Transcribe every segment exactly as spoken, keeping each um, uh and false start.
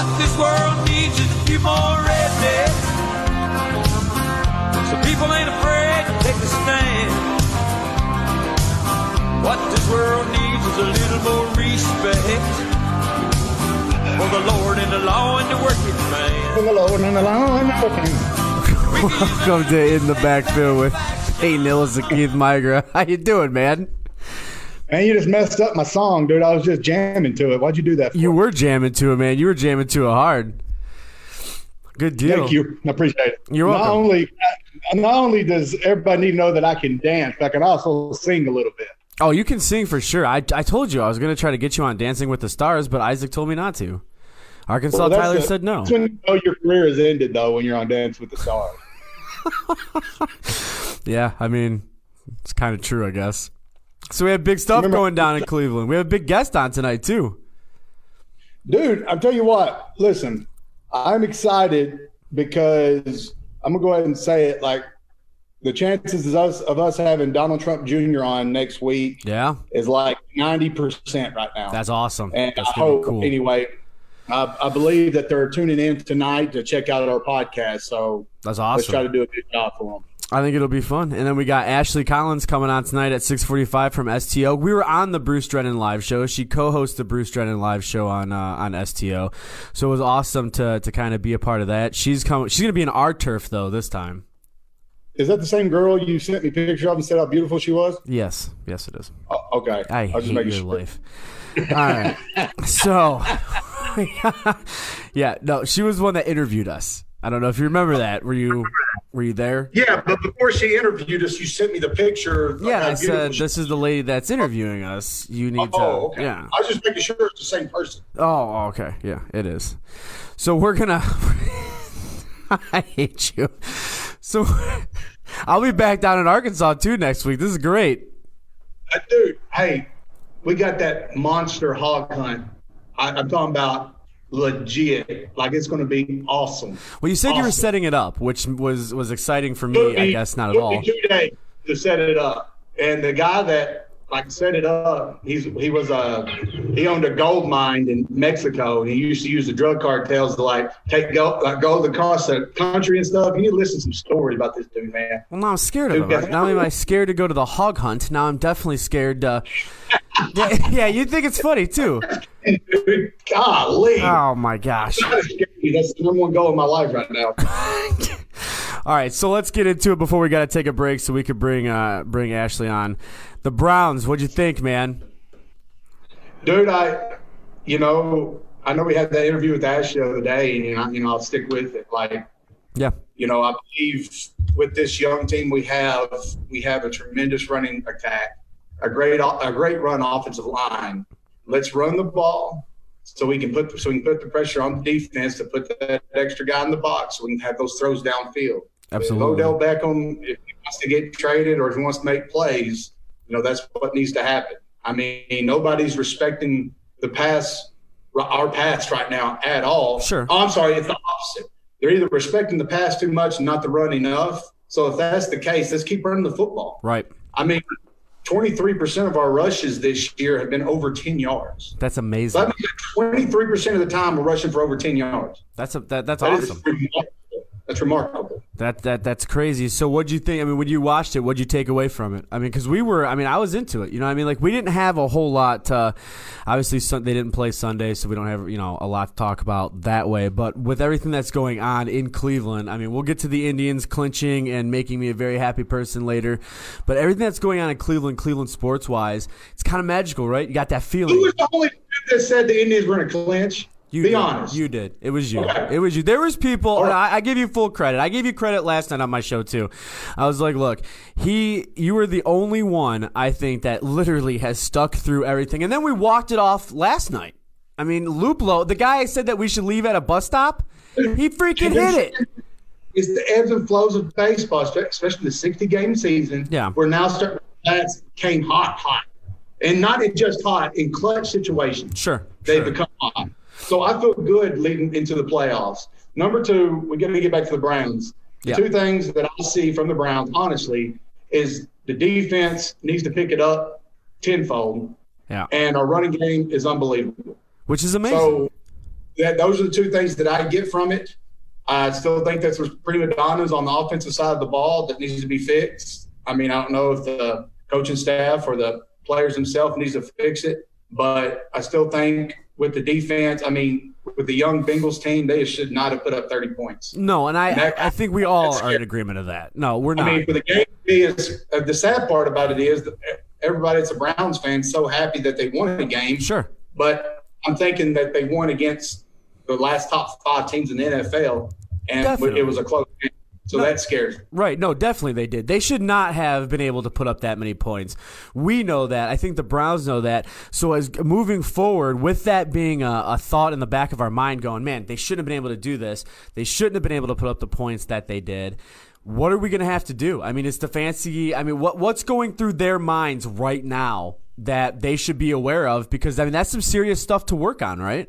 What this world needs is a few more rednecks. So people ain't afraid to take a stand. What this world needs is a little more respect for the Lord and the law and the working man. For the Lord and the law and the working man. Welcome to In the Backfield with Peyton Hillis and Keith Migra. How you doing, man? Man, you just messed up my song, dude. I was just jamming to it. Why'd you do that for? You were jamming to it, man. You were jamming to it hard. Good deal. Thank you. I appreciate it. You're welcome. Not only, not only does everybody need to know that I can dance, but I can also sing a little bit. Oh, you can sing for sure. I, I told you I was going to try to get you on Dancing with the Stars, but Isaac told me not to. Arkansas Well, Tyler the, said no. That's when you know your career is ended, though, when you're on Dance with the Stars. Yeah, I mean, it's kind of true, I guess. So we have big stuff Remember, going down in Cleveland. We have a big guest on tonight, too. Dude, I'll tell you what. Listen, I'm excited because I'm going to go ahead and say it. Like, the chances of us, of us having Donald Trump Junior on next week Yeah. is like ninety percent right now. That's awesome. And That's I gonna be hope, cool. anyway, I, I believe that they're tuning in tonight to check out our podcast. So That's let's try awesome. to do a good job for them. I think it'll be fun. And then we got Ashley Collins coming on tonight at six forty-five from S T O. We were on the Bruce Drennan live show. She co-hosts the Bruce Drennan live show on uh, on S T O. So it was awesome to to kind of be a part of that. She's coming. She's going to be in our turf, though, this time. Is that the same girl you sent me a picture of and said how beautiful she was? Yes. Yes, it is. Oh, okay. I was hate your sure. life. All right. So, yeah, no, she was the one that interviewed us. I don't know if you remember that. Were you were you there? Yeah, but before she interviewed us, you sent me the picture. Of Yeah, how I beautiful said, she this is the lady that's interviewing us. You need Oh, to. okay. Yeah. I was just making sure it's the same person. Oh, okay. Yeah, it is. So we're going to. I hate you. So I'll be back down in Arkansas, too, next week. This is great. Uh, dude, hey, we got that monster hog hunt. I, I'm talking about legit. Like, it's going to be awesome. Well, you said you were Awesome. setting it up, which was, was exciting for Took me, I me- guess not at took all. me two days to set it up, and the guy that like set it up, he's he was a he owned a gold mine in Mexico, and he used to use the drug cartels to like take gold, like gold across the country and stuff. You need to listen to some stories about this dude, man. Well, now I'm scared of Dude, him. guys- Not only am I scared to go to the hog hunt, now I'm definitely scared to. yeah, yeah, you think it's funny, too. Dude, golly, Oh, my gosh. that's scary. That's the number one goal in my life right now. All right, so let's get into it before we got to take a break so we could bring uh, bring Ashley on. The Browns, what'd you think, man? Dude, I, you know, I know we had that interview with Ash the other day, and you know, you know, I'll stick with it. Like, Yeah. you know, I believe with this young team we have, we have a tremendous running attack, a great, a great run offensive line. Let's run the ball so we can put so we can put the pressure on the defense to put that extra guy in the box so we can have those throws downfield. Absolutely. If Odell Beckham, if he wants to get traded or if he wants to make plays, you know, that's what needs to happen. I mean, nobody's respecting the pass, our pass right now at all. Sure. Oh, I'm sorry, it's the opposite. They're either respecting the pass too much and not the run enough. So if that's the case, let's keep running the football. Right. I mean, twenty-three percent of our rushes this year have been over ten yards. That's So amazing. that means twenty-three percent of the time we're rushing for over ten yards. That's a, that, that's That is awesome. remarkable. That's remarkable. That that that's crazy. So what'd you think? I mean, when you watched it, what'd you take away from it? I mean, because we were, I mean, I was into it. You know what I mean? Like, we didn't have a whole lot. Uh, obviously, sun, they didn't play Sunday, so we don't have, you know, a lot to talk about that way. But with everything that's going on in Cleveland, I mean, we'll get to the Indians clinching and making me a very happy person later. But everything that's going on in Cleveland, Cleveland sports-wise, it's kind of magical, right? You got that feeling. Who was the only dude that said the Indians were going to clinch? You Be did. honest. You did. It was you. Okay. It was you. There was people, and right. I, I give you full credit. I gave you credit last night on my show, too. I was like, look, he, you were the only one, I think, that literally has stuck through everything. And then we walked it off last night. I mean, Luplo, the guy said that we should leave at a bus stop, he freaking hit it. It's the ebbs and flows of baseball, especially the sixty-game season. Yeah. We're now starting – that came hot, hot. And not just hot, in clutch situations. Sure. They sure. become hot. So I feel good leading into the playoffs. Number two, we're going to get back to the Browns. The Yeah. two things that I see from the Browns, honestly, is the defense needs to pick it up tenfold, Yeah. and our running game is unbelievable. Which is amazing. So that those are the two things that I get from it. I still think that there's prima donnas on the offensive side of the ball that needs to be fixed. I mean, I don't know if the coaching staff or the players themselves needs to fix it, but I still think with the defense, I mean, with the young Bengals team, they should not have put up thirty points. No, and I, and that, I think we all are in agreement of that. No, we're not. I mean, for the game, is uh, the sad part about it is that everybody that's a Browns fan is so happy that they won a game. Sure. But I'm thinking that they won against the last top five teams in the N F L, and Definitely. it was a close game. So no, that scares me. Right. No, definitely they did. They should not have been able to put up that many points. We know that. I think the Browns know that. So as moving forward, with that being a, a thought in the back of our mind going, man, they shouldn't have been able to do this. They shouldn't have been able to put up the points that they did. What are we going to have to do? I mean, is Stefanski – I mean, what what's going through their minds right now that they should be aware of? Because, I mean, that's some serious stuff to work on, right?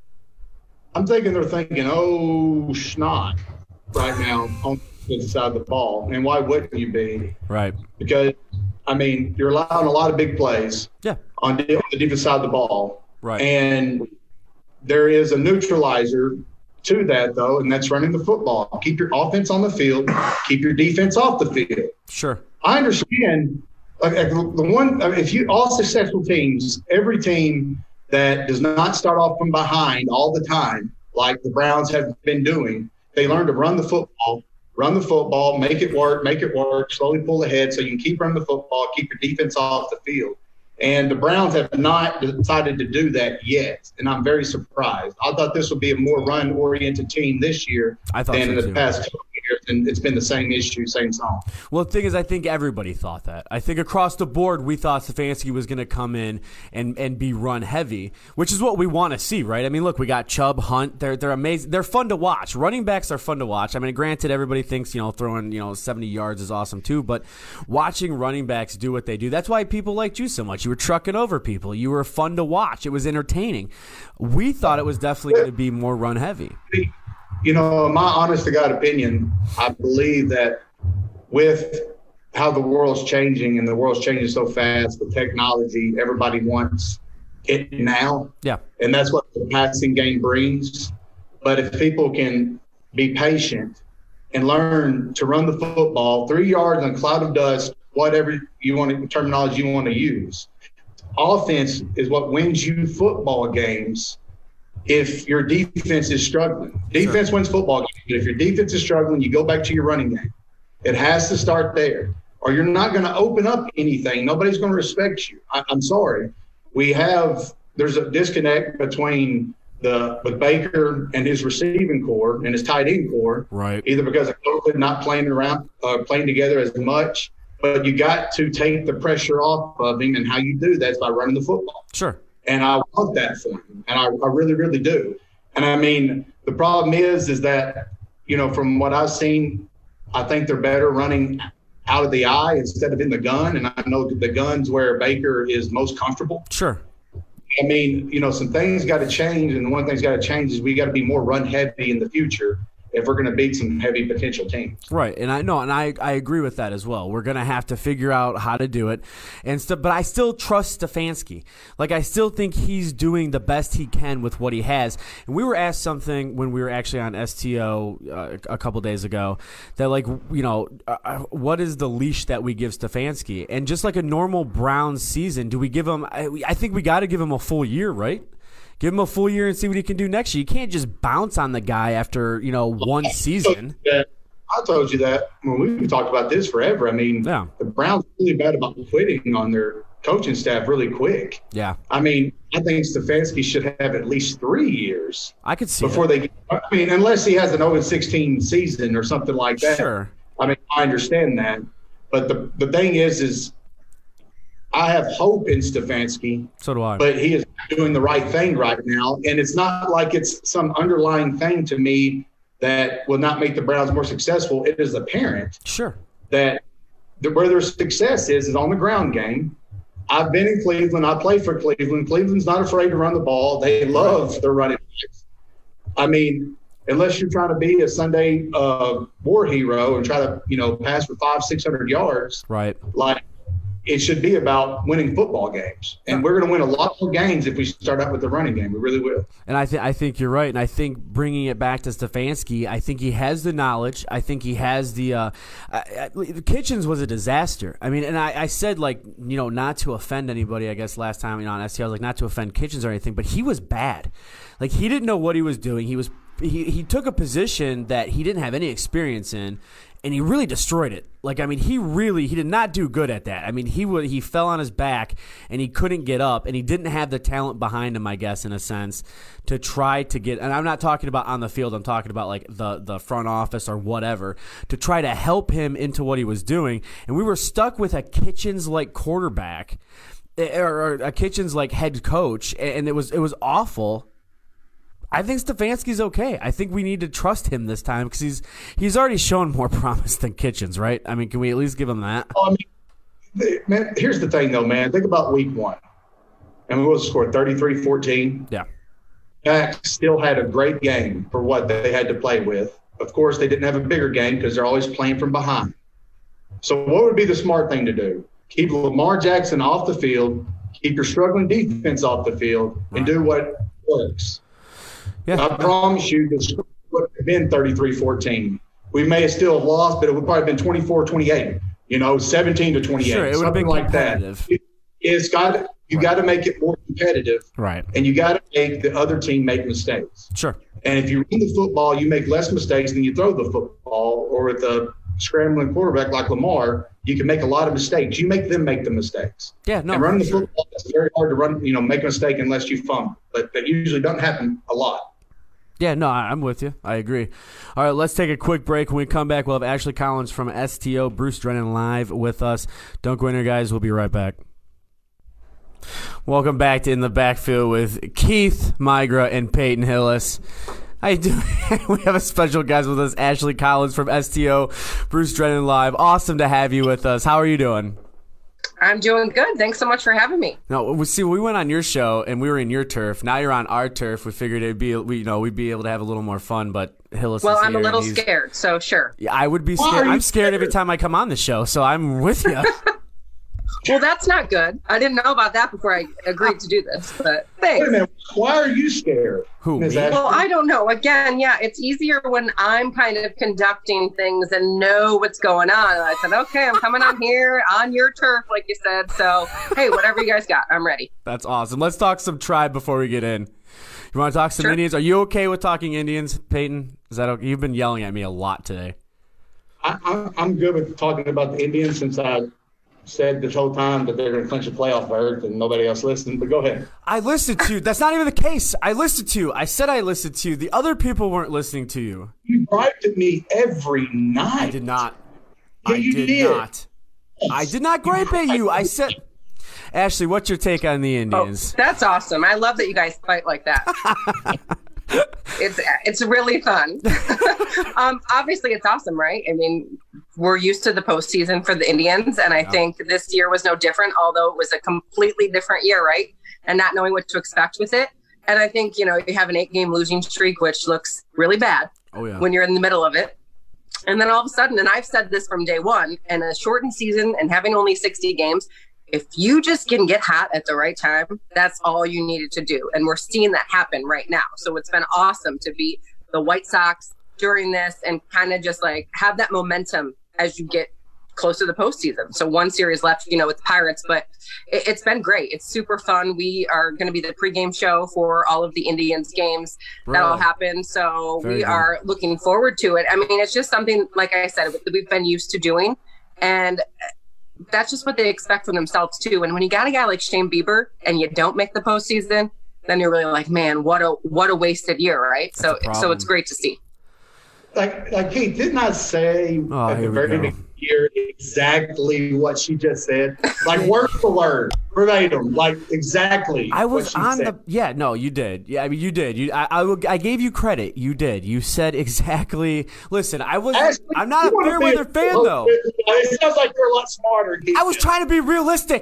I'm thinking they're thinking, oh, snot right now on the side of the ball. And why wouldn't you be? Right. Because, I mean, you're allowing a lot of big plays yeah. on the defensive side of the ball. Right. And there is a neutralizer to that, though, and that's running the football. Keep your offense on the field. Keep your defense off the field. Sure. I understand. Like, the one, if you all successful teams, every team that does not start off from behind all the time, like the Browns have been doing, they learn to run the football, run the football, make it work, make it work, slowly pull ahead so you can keep running the football, keep your defense off the field. And the Browns have not decided to do that yet, and I'm very surprised. I thought this would be a more run-oriented team this year I thought than so in the too. past couple of years, and it's been the same issue, same song. Well, the thing is, I think everybody thought that. I think across the board, we thought Stefanski was going to come in and, and be run-heavy, which is what we want to see, right? I mean, look, we got Chubb, Hunt. They're they're amazing. They're fun to watch. Running backs are fun to watch. I mean, granted, everybody thinks, you know, throwing, you know, seventy yards is awesome too, but watching running backs do what they do, that's why people liked you so much. You were trucking over people. People. You were fun to watch. It was entertaining. We thought it was definitely going to be more run heavy. You know, in my honest to God opinion, I believe that with how the world's changing and the world's changing so fast with technology, everybody wants it now. Yeah. And that's what the passing game brings. But if people can be patient and learn to run the football three yards in a cloud of dust, whatever you want to, terminology you want to use. Offense is what wins you football games if your defense is struggling. Defense sure. wins football games. But if your defense is struggling, you go back to your running game. It has to start there, or you're not going to open up anything. Nobody's going to respect you. I, I'm sorry. We have – there's a disconnect between the with Baker and his receiving core and his tight end core. Right. Either because of COVID not playing around, uh, playing together as much. But you got to take the pressure off of him, and how you do that is by running the football. Sure. And I want that for him, and I, I really, really do. And, I mean, the problem is is that, you know, from what I've seen, I think they're better running out of the eye instead of in the gun, and I know the gun's where Baker is most comfortable. Sure. I mean, you know, some things got to change, and one thing's got to change is we got to be more run-heavy in the future if we're going to beat some heavy potential teams. Right, and I know, and I, I agree with that as well. We're going to have to figure out how to do it, and st- but I still trust Stefanski. Like, I still think he's doing the best he can with what he has. And we were asked something when we were actually on S T O uh, a couple days ago that, like, you know, uh, what is the leash that we give Stefanski? And just like a normal Browns season, do we give him? I, I think we got to give him a full year, right? Give him a full year and see what he can do next year. You can't just bounce on the guy after, you know, one season. I told you that when we talked about this forever. I mean, yeah. the Browns are really bad about quitting on their coaching staff really quick. Yeah. I mean, I think Stefanski should have at least three years. I could see before it. they. I mean, unless he has an oh and sixteen season or something like that. Sure. I mean, I understand that, but the the thing is, is I have hope in Stefanski. So do I. But he is doing the right thing right now. And it's not like it's some underlying thing to me that will not make the Browns more successful. It is apparent sure. that the, where their success is is on the ground game. I've been in Cleveland. I play for Cleveland. Cleveland's not afraid to run the ball. They love their running backs. I mean, unless you're trying to be a Sunday uh, war hero and try to, you know, pass for five, six hundred yards. Right. Like, it should be about winning football games. And we're going to win a lot more games if we start out with the running game. We really will. And I, th- I think you're right. And I think bringing it back to Stefanski, I think he has the knowledge. I think he has the uh, I, I, Kitchens was a disaster. I mean, and I, I said, like, you know, not to offend anybody, I guess, last time, you know, on S T, I was like, not to offend Kitchens or anything, but he was bad. Like, he didn't know what he was doing. He was he, he took a position that he didn't have any experience in, and he really destroyed it. Like, I mean, he really, he did not do good at that. I mean, he would, he fell on his back, and he couldn't get up, and he didn't have the talent behind him, I guess, in a sense, to try to get, and I'm not talking about on the field, I'm talking about, like, the, the front office or whatever, to try to help him into what he was doing. And we were stuck with a Kitchens-like quarterback, or, or a Kitchens-like head coach, and it was it was awful. I think Stefanski's okay. I think we need to trust him this time because he's he's already shown more promise than Kitchens, right? I mean, can we at least give him that? Oh, I mean, man, here's the thing, though, man. Think about week one. And we will score thirty-three fourteen. Yeah. Dak still had a great game for what they had to play with. Of course, they didn't have a bigger game because they're always playing from behind. So what would be the smart thing to do? Keep Lamar Jackson off the field, keep your struggling defense off the field, and do what works. Yeah. I promise you this would have been thirty-three fourteen. We may have still lost, but it would probably have been twenty-four twenty-eight, you know, seventeen to twenty-eight, sure, it would have been like that. It, it's got, you right. got to make it more competitive. Right. And you got to make the other team make mistakes. Sure. And if you run the football, you make less mistakes than you throw the football, or with a scrambling quarterback like Lamar, you can make a lot of mistakes. You make them make the mistakes. Yeah, no. And running the sure. football, it's very hard to run, you know, make a mistake unless you fumble. But that usually doesn't happen a lot. Yeah, no, I'm with you. I agree. All right, let's take a quick break. When we come back, we'll have Ashley Collins from S T O, Bruce Drennan live with us. Don't go in there, guys. We'll be right back. Welcome back to In the Backfield with Keith Migra and Peyton Hillis. How you doing? We have a special guest with us, Ashley Collins from S T O, Bruce Drennan live. Awesome to have you with us. How are you doing? I'm doing good. Thanks so much for having me. No, we see we went on your show and we were in your turf. Now you're on our turf. We figured it'd be, we, you know, we'd be able to have a little more fun. But Hillis well, is I'm here a little and scared, so sure. Yeah, I would be scared. I'm scared every time I come on the show, so I'm with you. Well, that's not good. I didn't know about that before I agreed to do this, but thanks. Wait a minute. Why are you scared? Who, me? Well, I don't know. Again, yeah, it's easier when I'm kind of conducting things and know what's going on. And I said, okay, I'm coming on here on your turf, like you said. So, hey, whatever you guys got, I'm ready. That's awesome. Let's talk some tribe before we get in. You want to talk some sure. Indians? Are you okay with talking Indians, Peyton? Is that okay? You've been yelling at me a lot today. I, I, I'm good with talking about the Indians since I said this whole time that they're going to clinch a playoff berth and nobody else listened, but go ahead. I listened to you. That's not even the case. I listened to you. I said I listened to you. The other people weren't listening to you. You griped at me every night. I did not. Yeah, I you did, did not. I did not gripe at you. I said, Ashley, what's your take on the Indians? Oh, that's awesome. I love that you guys fight like that. It's it's really fun. um, obviously, it's awesome, right? I mean, we're used to the postseason for the Indians, and I yeah. think this year was no different, although it was a completely different year, right? And not knowing what to expect with it. And I think, you know, you have an eight-game losing streak, which looks really bad oh, yeah. when you're in the middle of it. And then all of a sudden, and I've said this from day one, and a shortened season and having only sixty games, if you just can get hot at the right time, that's all you needed to do. And we're seeing that happen right now. So it's been awesome to beat the White Sox during this and kind of just like have that momentum as you get close to the postseason. So one series left, you know, with the Pirates, but it, it's been great. It's super fun. We are going to be the pregame show for all of the Indians games. Right. That'll happen. So Very we good. are looking forward to it. I mean, it's just something, like I said, that we've been used to doing. And that's just what they expect from themselves too. And when you got a guy like Shane Bieber and you don't make the postseason, then you're really like, man, what a what a wasted year, right? That's so so it's great to see. Like like Keith, didn't I say oh, at the very beginning of the year exactly what she just said? Like word for word, verbatim, like exactly. I was what she on said. the yeah, no, you did. Yeah, I mean you did. You I I, I gave you credit. You did. You said exactly. Listen, I was Ashley, I'm not a fair weather fan though. It sounds like you're a lot smarter. Keith. I was trying to be realistic.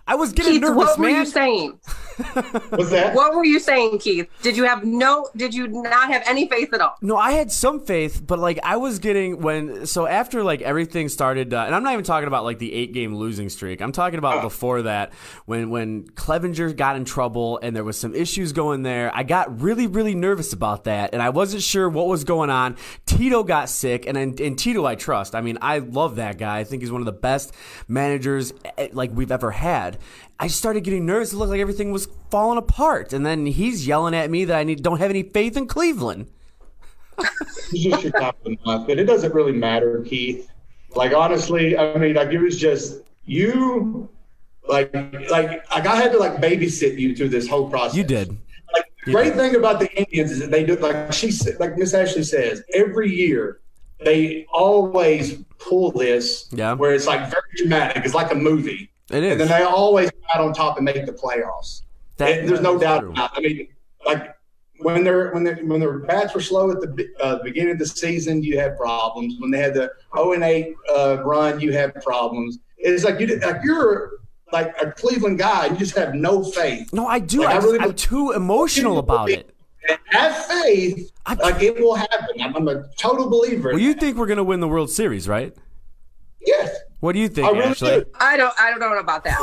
I was getting Keith, nervous, what man. were you saying? What's that? What were you saying, Keith? Did you have no? Did you not have any faith at all? No, I had some faith, but like I was getting when so after like everything started, uh, and I'm not even talking about like the eight game losing streak. I'm talking about oh. before that when when Clevenger got in trouble and there was some issues going there. I got really really nervous about that, and I wasn't sure what was going on. Tito got sick, and and, and Tito I trust. I mean, I love that guy. I think he's one of the best managers like we've ever had. I started getting nervous. It looked like everything was falling apart. And then he's yelling at me that I need, don't have any faith in Cleveland. It's just your top of the month. But it doesn't really matter, Keith. Like, honestly, I mean, like, it was just you, like, like, like I had to, like, babysit you through this whole process. You did. Like, the great thing about the Indians is that they do, like she like Miss Ashley says, every year they always pull this yeah. where it's, like, very dramatic. It's like a movie. It is. And then they always come out on top and make the playoffs. That, there's no doubt true. about it. I mean, like when they're when they when their bats were slow at the uh, beginning of the season, you had problems. When they had the oh and eight uh, run, you had problems. It's like you like you're like a Cleveland guy. You just have no faith. No, I do. Like, I, I really I'm too emotional about it. And have faith, I, like it will happen. I'm, I'm a total believer. Well, you think we're gonna win the World Series, right? Yes. What do you think, I really Ashley? do. I don't. I don't know about that.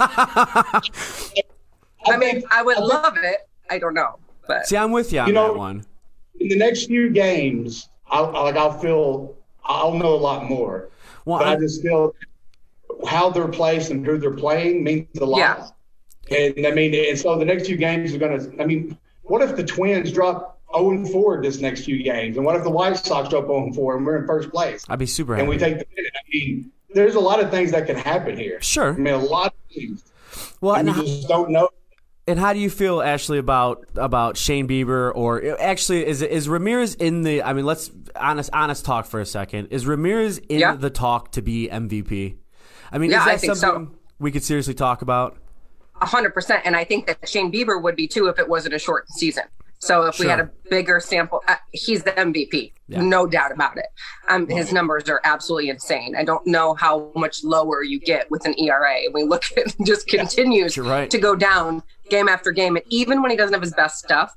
I, I mean, I would I love it. I don't know, but see, I'm with you on you know, that one. In the next few games, I'll like I'll feel I'll know a lot more. Well, but I, I just feel how they're placed and who they're playing means a lot. Yeah. And I mean, and so the next few games are going to. I mean, what if the Twins drop oh and four this next few games, and what if the White Sox drop oh and four and we're in first place? I'd be super happy. And we take the. I mean, there's a lot of things that can happen here. Sure. I mean, a lot of things. Well, and and you just don't know. And how do you feel, Ashley, about about Shane Bieber, or actually is is Ramirez in the? I mean, let's honest honest talk for a second. Is Ramirez in yeah. the talk to be M V P? I mean, yeah, is that I think something so. we could seriously talk about? A hundred percent, and I think that Shane Bieber would be too if it wasn't a short season. So if sure. we had a bigger sample, uh, he's the M V P, yeah. no doubt about it. Um, his numbers are absolutely insane. I don't know how much lower you get with an E R A. We look at just continues right. to go down game after game, and even when he doesn't have his best stuff.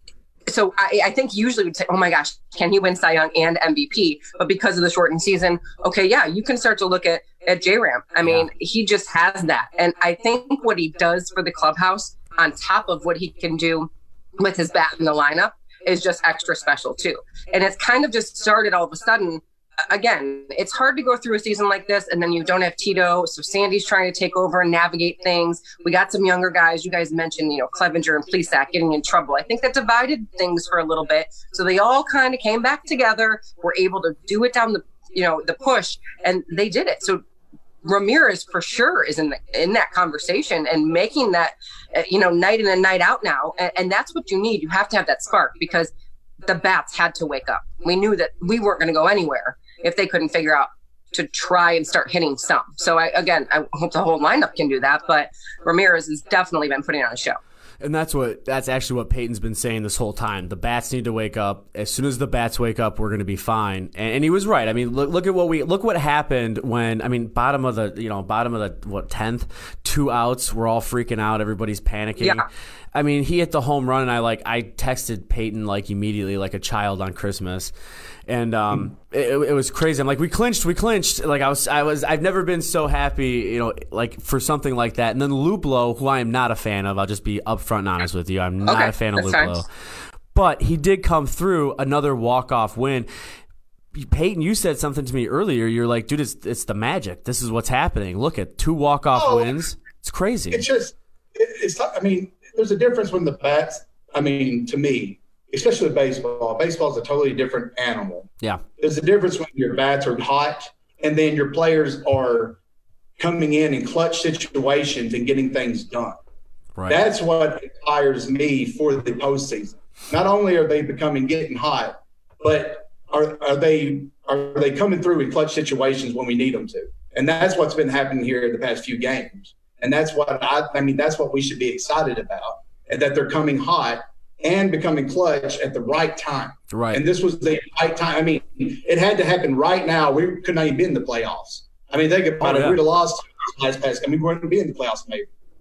So I, I think usually we'd say, oh my gosh, can he win Cy Young and M V P? But because of the shortened season, okay, yeah, you can start to look at at J-Ram. I mean, yeah. he just has that, and I think what he does for the clubhouse, on top of what he can do with his bat in the lineup, is just extra special too. And it's kind of just started all of a sudden. Again, it's hard to go through a season like this and then you don't have Tito, so Sandy's trying to take over and navigate things. We got some younger guys. You guys mentioned, you know, Clevenger and Plesac getting in trouble. I think that divided things for a little bit. So they all kind of came back together, were able to do it down the, you know, the push, and they did it. So Ramirez for sure is in the, in that conversation and making that, uh, you know, night in and night out now. And, and that's what you need. You have to have that spark, because the bats had to wake up. We knew that we weren't going to go anywhere if they couldn't figure out to try and start hitting some. So I, again, I hope the whole lineup can do that, but Ramirez has definitely been putting on a show. And that's what that's actually what Peyton's been saying this whole time. The bats need to wake up. As soon as the bats wake up, we're going to be fine. And, and he was right. I mean, look, look at what we look what happened when I mean, bottom of the you know bottom of the what tenth, two outs. We're all freaking out. Everybody's panicking. Yeah. I mean, he hit the home run, and I like I texted Peyton like immediately, like a child on Christmas. And um, it, it was crazy. I'm like, we clinched, we clinched. Like I was, I was, I've never been so happy, you know, like for something like that. And then Luplo, who I am not a fan of, I'll just be upfront and honest with you. I'm not okay, a fan of that's Luplo, fine. But he did come through another walk-off win. Peyton, you said something to me earlier. You're like, dude, it's it's the magic. This is what's happening. Look at two walk-off oh, wins. It's crazy. It's just, it, it's. I mean, there's a difference when the bats. I mean, to me. Especially with baseball. Baseball is a totally different animal. Yeah. There's a difference when your bats are hot and then your players are coming in in clutch situations and getting things done. Right. That's what inspires me for the postseason. Not only are they becoming getting hot, but are are they are they coming through in clutch situations when we need them to? And that's what's been happening here in the past few games. And that's what I I mean, that's what we should be excited about, and that they're coming hot and becoming clutch at the right time. Right. And this was the right time. I mean, it had to happen right now. We could not even be in the playoffs. I mean, think about oh, it. yeah. We'd have lost last pass. I mean, we wouldn't be in the playoffs maybe.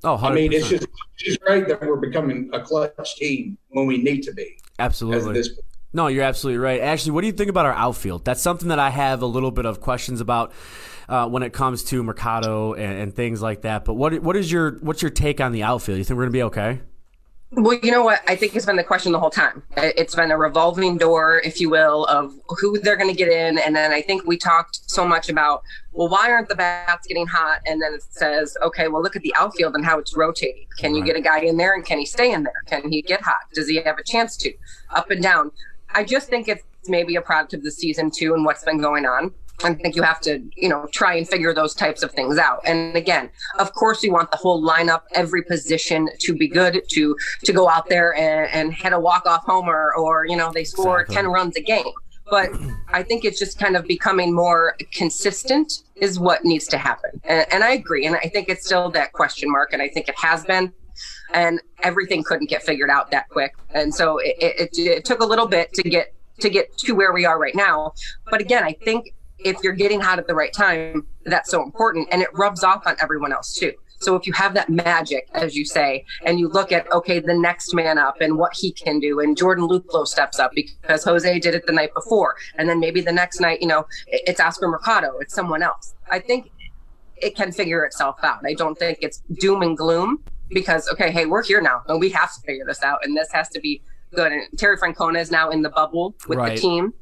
Oh, one hundred percent. I mean, it's just, it's just great that we're becoming a clutch team when we need to be. Absolutely. This, no, you're absolutely right. Actually, what do you think about our outfield? That's something that I have a little bit of questions about uh, when it comes to Mercado and, and things like that. But what what is your what's your take on the outfield? You think we're going to be okay? Well, you know what? I think it's been the question the whole time. It's been a revolving door, if you will, of who they're going to get in. And then I think we talked so much about, well, why aren't the bats getting hot? And then it says, okay, well, look at the outfield and how it's rotating. Can you get a guy in there and can he stay in there? Can he get hot? Does he have a chance to? Up and down. I just think it's maybe a product of the season too and what's been going on. I think you have to, you know, try and figure those types of things out. And again, of course, we want the whole lineup, every position to be good, to to go out there and, and hit a walk-off homer, or, you know, they score exactly. ten runs a game. But I think it's just kind of becoming more consistent is what needs to happen. And, and I agree. And I think it's still that question mark. And I think it has been. And everything couldn't get figured out that quick. And so it, it, it took a little bit to get to get to where we are right now. But again, I think if you're getting hot at the right time, that's so important. And it rubs off on everyone else too. So if you have that magic, as you say, and you look at, okay, the next man up and what he can do, and Jordan Luplow steps up because Jose did it the night before. And then maybe the next night, you know, it's Oscar Mercado, it's someone else. I think it can figure itself out. I don't think it's doom and gloom because, okay, hey, we're here now and we have to figure this out. And this has to be good. And Terry Francona is now in the bubble with right. the team.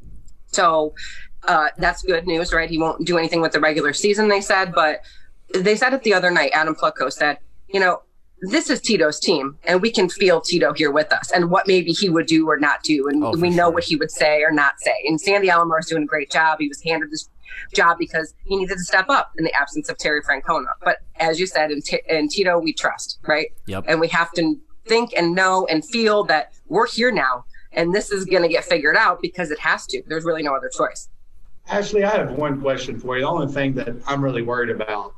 So uh, that's good news, right? He won't do anything with the regular season, they said. But they said it the other night, Adam Plutko said, you know, this is Tito's team, and we can feel Tito here with us and what maybe he would do or not do. And oh, we know sure. what he would say or not say. And Sandy Alomar is doing a great job. He was handed this job because he needed to step up in the absence of Terry Francona. But as you said, in, T- in Tito, we trust, right? Yep. And we have to think and know and feel that we're here now, and this is going to get figured out because it has to. There's really no other choice. Ashley, I have one question for you. The only thing that I'm really worried about,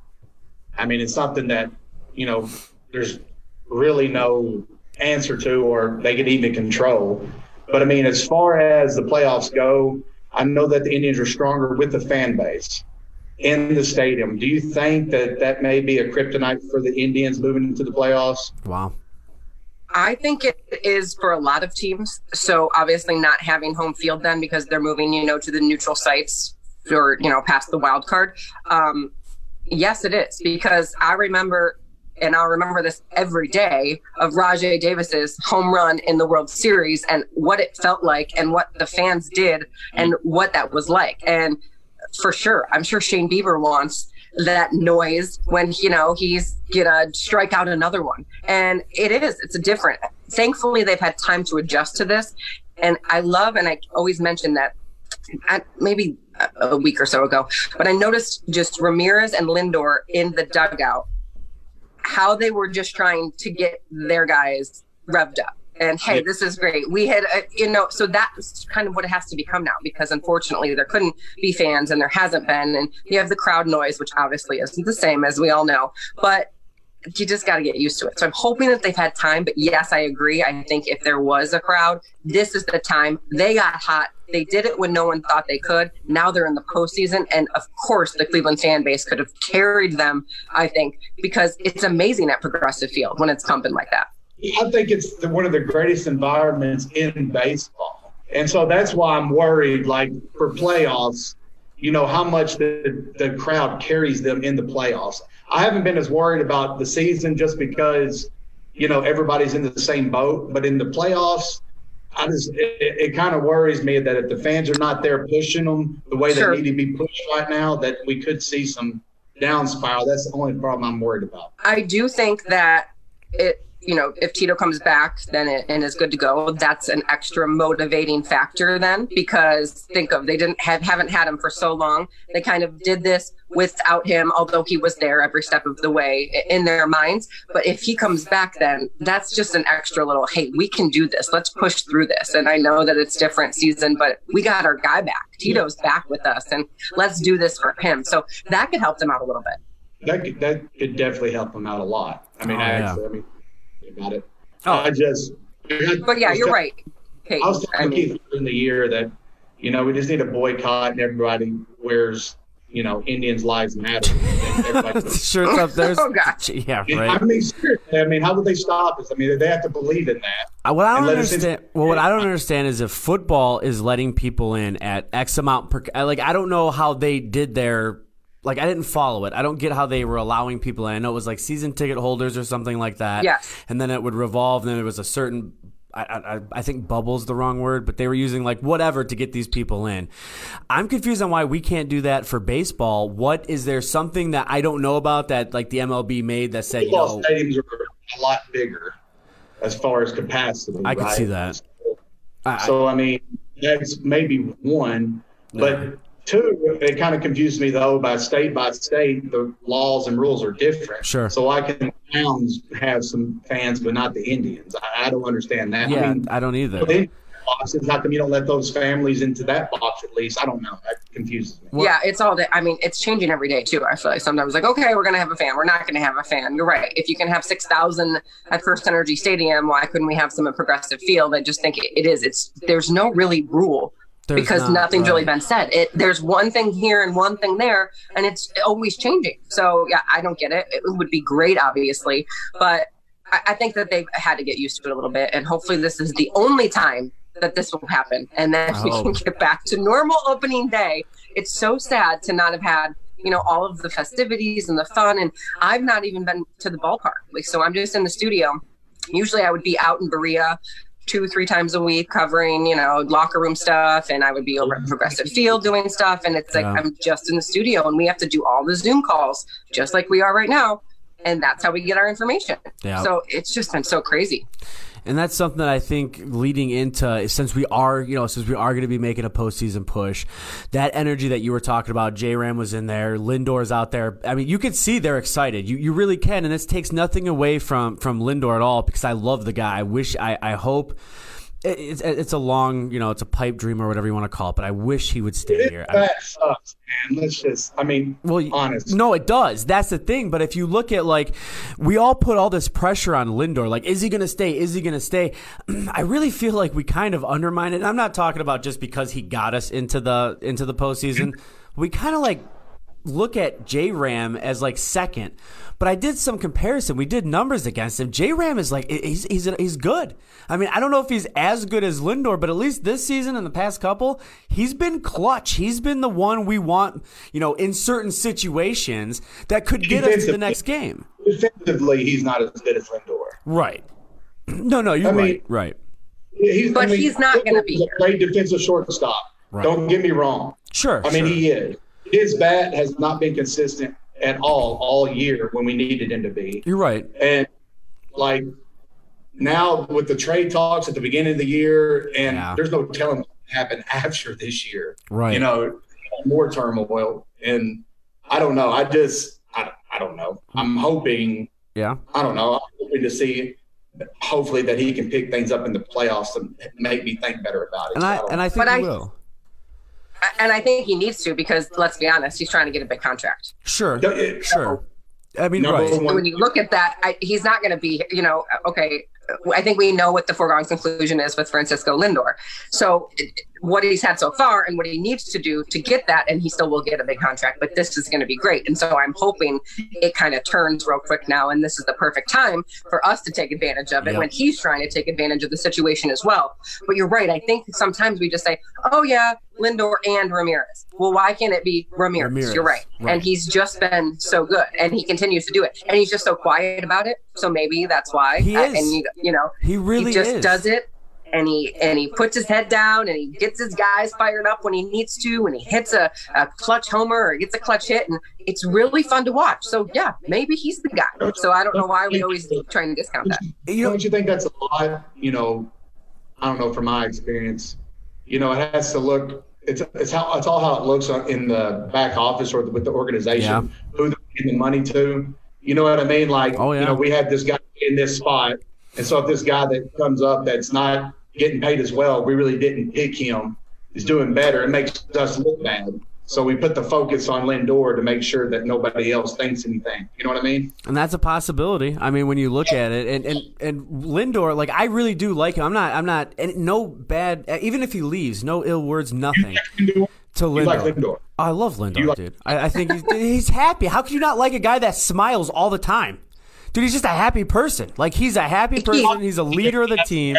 I mean, it's something that, you know, there's really no answer to or they can even control. But, I mean, as far as the playoffs go, I know that the Indians are stronger with the fan base in the stadium. Do you think that that may be a kryptonite for the Indians moving into the playoffs? Wow. I think it is for a lot of teams. So obviously not having home field then because they're moving, you know, to the neutral sites or, you know, past the wild card. Um, yes, it is, because I remember, and I'll remember this every day, of Rajai Davis's home run in the World Series and what it felt like and what the fans did and what that was like. And for sure, I'm sure Shane Bieber wants that noise when, you know, he's gonna strike out another one. And it is, it's a different, thankfully they've had time to adjust to this. And I love, and I always mention that at maybe a week or so ago, but I noticed just Ramirez and Lindor in the dugout, how they were just trying to get their guys revved up. And hey, this is great. We had, uh, you know, so that's kind of what it has to become now, because unfortunately there couldn't be fans and there hasn't been. And you have the crowd noise, which obviously isn't the same, as we all know, but you just got to get used to it. So I'm hoping that they've had time. But yes, I agree. I think if there was a crowd, this is the time. They got hot. They did it when no one thought they could. Now they're in the postseason. And of course, the Cleveland fan base could have carried them, I think, because it's amazing at Progressive Field when it's pumping like that. I think it's the, one of the greatest environments in baseball. And so that's why I'm worried, like, for playoffs, you know, how much the, the crowd carries them in the playoffs. I haven't been as worried about the season just because, you know, everybody's in the same boat. But in the playoffs, I just it, it kind of worries me that if the fans are not there pushing them the way Sure. they need to be pushed right now, that we could see some down spiral. That's the only problem I'm worried about. I do think that it, you know, if Tito comes back then it, and is good to go, that's an extra motivating factor then, because think of, they didn't have, haven't had him for so long. They kind of did this without him, although he was there every step of the way in their minds. But if he comes back, then that's just an extra little, hey, we can do this. Let's push through this. And I know that it's different season, but we got our guy back. Tito's back with us, and let's do this for him. So that could help them out a little bit. That could, that could definitely help them out a lot. I mean, Oh, I yeah. actually, I mean, about it. Oh. I just. But yeah, you're right. Hey, I was I telling mean, Keith in the year that, you know, we just need a boycott and everybody wears, you know, Indians' lives matter. Everybody's Shirts up there. Oh, gosh. Yeah, I right. mean, seriously, I mean, how would they stop us? I mean, they have to believe in that. Uh, What I don't And let us understand, in- well, what I don't understand is if football is letting people in at X amount per, I- like I don't know how they did their, like I didn't follow it. I don't get how they were allowing people in. I know it was like season ticket holders or something like that. Yes. And then it would revolve. And then it was a certain, I, I, I think bubble's the wrong word, but they were using like whatever to get these people in. I'm confused on why we can't do that for baseball. What is there something that I don't know about that like the M L B made that said, you Football know, stadiums are a lot bigger as far as capacity. I can right? see that. I, So, I mean, that's maybe one. But two, it kind of confused me, though, by state by state, the laws and rules are different. Sure. So why can the Browns have some fans, but not the Indians? I, I don't understand that. yeah, I mean, I don't either. the Indian boxes, how come you don't let those families into that box at least? I don't know. That confuses me. Well- yeah, it's all day. I mean, it's changing every day too. I feel like sometimes like, okay, we're gonna have a fan. We're not gonna have a fan. You're right. If you can have six thousand at First Energy Stadium, why couldn't we have some at Progressive Field? I just think it, it is. It's there's no really rule. There's because not, nothing's right. really been said. It there's one thing here and one thing there, and it's always changing. So yeah, I don't get it. It would be great, obviously, but I, I think that they've had to get used to it a little bit, and hopefully this is the only time that this will happen, and then we Oh. can get back to normal opening day. It's so sad to not have had, you know, all of the festivities and the fun, and I've not even been to the ballpark. Like, so I'm just in the studio. Usually I would be out in Berea two, three times a week covering, you know, locker room stuff. And I would be over at Progressive Field doing stuff. And it's like, Yeah. I'm just in the studio and we have to do all the Zoom calls just like we are right now. And that's how we get our information. Yeah. So it's just been so crazy. And that's something that I think leading into, since we are, you know, since we are going to be making a postseason push, that energy that you were talking about, J-Ram was in there, Lindor's out there. I mean, you can see they're excited. You you really can. And this takes nothing away from, from Lindor at all because I love the guy. I wish, I, I hope, it's it's a long, you know, it's a pipe dream or whatever you want to call it, but I wish he would stay here. I- That sucks, man. Let's just, I mean, Well, honest. no, it does. That's the thing. But if you look at, like, we all put all this pressure on Lindor. Like, is he going to stay? Is he going to stay? I really feel like we kind of undermine it. And I'm not talking about just because he got us into the into the postseason. We kind of like look at J-Ram as like second. But I did some comparison. We did numbers against him. J-Ram is like he's he's he's good. I mean, I don't know if he's as good as Lindor, but at least this season and the past couple, he's been clutch. He's been the one we want, you know, in certain situations that could get us to the next game. Defensively, he's not as good as Lindor. Right. No, no, you're I mean- right. Right. He's, But he's not gonna be Lindor's a here. great defensive shortstop. Right. Don't get me wrong. Sure. I mean, sure. he is. His bat has not been consistent at all all year when we needed him to be. You're right. And like now with the trade talks at the beginning of the year, and Yeah. there's no telling what will happen after this year. Right. You know, more turmoil. And I don't know. I just, I, I don't know. I'm hoping, Yeah. I don't know. I'm hoping to see hopefully that he can pick things up in the playoffs and make me think better about it. And So I don't and I know. think But he I- will. And I think he needs to because, let's be honest, he's trying to get a big contract. Sure. No, it- Sure. I mean, Number right. one- When you look at that, I, he's not going to be, you know, okay, I think we know what the foregone conclusion is with Francisco Lindor. So it- what he's had so far and what he needs to do to get that, and he still will get a big contract, but this is going to be great. And so I'm hoping it kind of turns real quick now, and this is the perfect time for us to take advantage of it Yep. when he's trying to take advantage of the situation as well. But you're right. I think sometimes we just say, oh, yeah, Lindor and Ramirez. Well, why can't it be Ramirez? Ramirez, You're right. right. And he's just been so good, and he continues to do it. And he's just so quiet about it. So maybe that's why. He Uh, is. and you, you know, He really he just is. does it, and he and he puts his head down, and he gets his guys fired up when he needs to, and he hits a, a clutch homer or gets a clutch hit, and it's really fun to watch. So yeah, maybe he's the guy. So I don't know why we always try and discount that. You know, Don't you think that's a lot? You know, I don't know from my experience. You know, it has to look. It's it's how it's all how it looks in the back office or with the organization. Yeah. Who they're giving the money to. You know what I mean? Like, Oh, yeah. you know, we had this guy in this spot, and so if this guy that comes up that's not getting paid as well, we really didn't pick him. Is doing better. It makes us look bad. So we put the focus on Lindor to make sure that nobody else thinks anything. You know what I mean? and that's a possibility. I mean, when you look at it, and, and, and Lindor, like I really do like him. I'm not, I'm not, and no bad. Even if he leaves, no ill words, nothing to You like Lindor. Lindor. I love Lindor, like- dude. I, I think he's, he's happy. How can you not like a guy that smiles all the time? Dude, he's just a happy person. Like, he's a happy person. He's a leader of the team.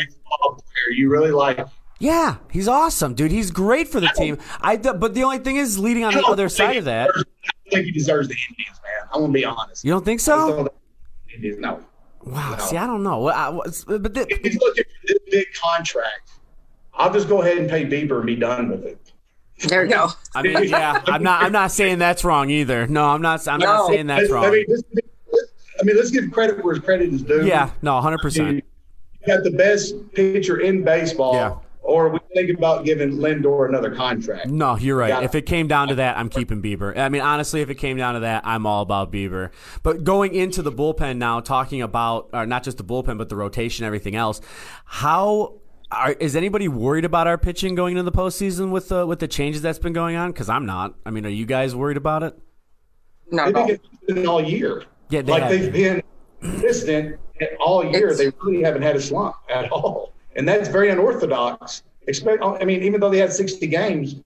You really like. Yeah, he's awesome, dude. He's great for the team. I but the only thing is leading on the other side of that. I think he deserves the Indians, man. I'm gonna be honest. You don't think so? Indians, no. Wow. No. See, I don't know. What- I- what's- But the, If he's looking for this big contract, I'll just go ahead and pay Bieber and be done with it. There you go. I mean, yeah, I'm not. I'm not saying that's wrong either. No, I'm not. I'm not No. saying that's I wrong. mean, let's, I mean, let's give credit where credit is due. Yeah, no, one hundred percent. You got the best pitcher in baseball, Yeah. or we think about giving Lindor another contract. No, you're right. Yeah. If it came down to that, I'm keeping Bieber. I mean, honestly, if it came down to that, I'm all about Bieber. But going into the bullpen now, talking about or not just the bullpen, but the rotation, everything else. How are, is anybody worried about our pitching going into the postseason with the with the changes that's been going on? Because I'm not. I mean, are you guys worried about it? No, They've no. been consistent all year. Yeah, they like have they've been consistent all year. It's- They really haven't had a slump at all, and that's very unorthodox. Expect, I mean, even though they had sixty games,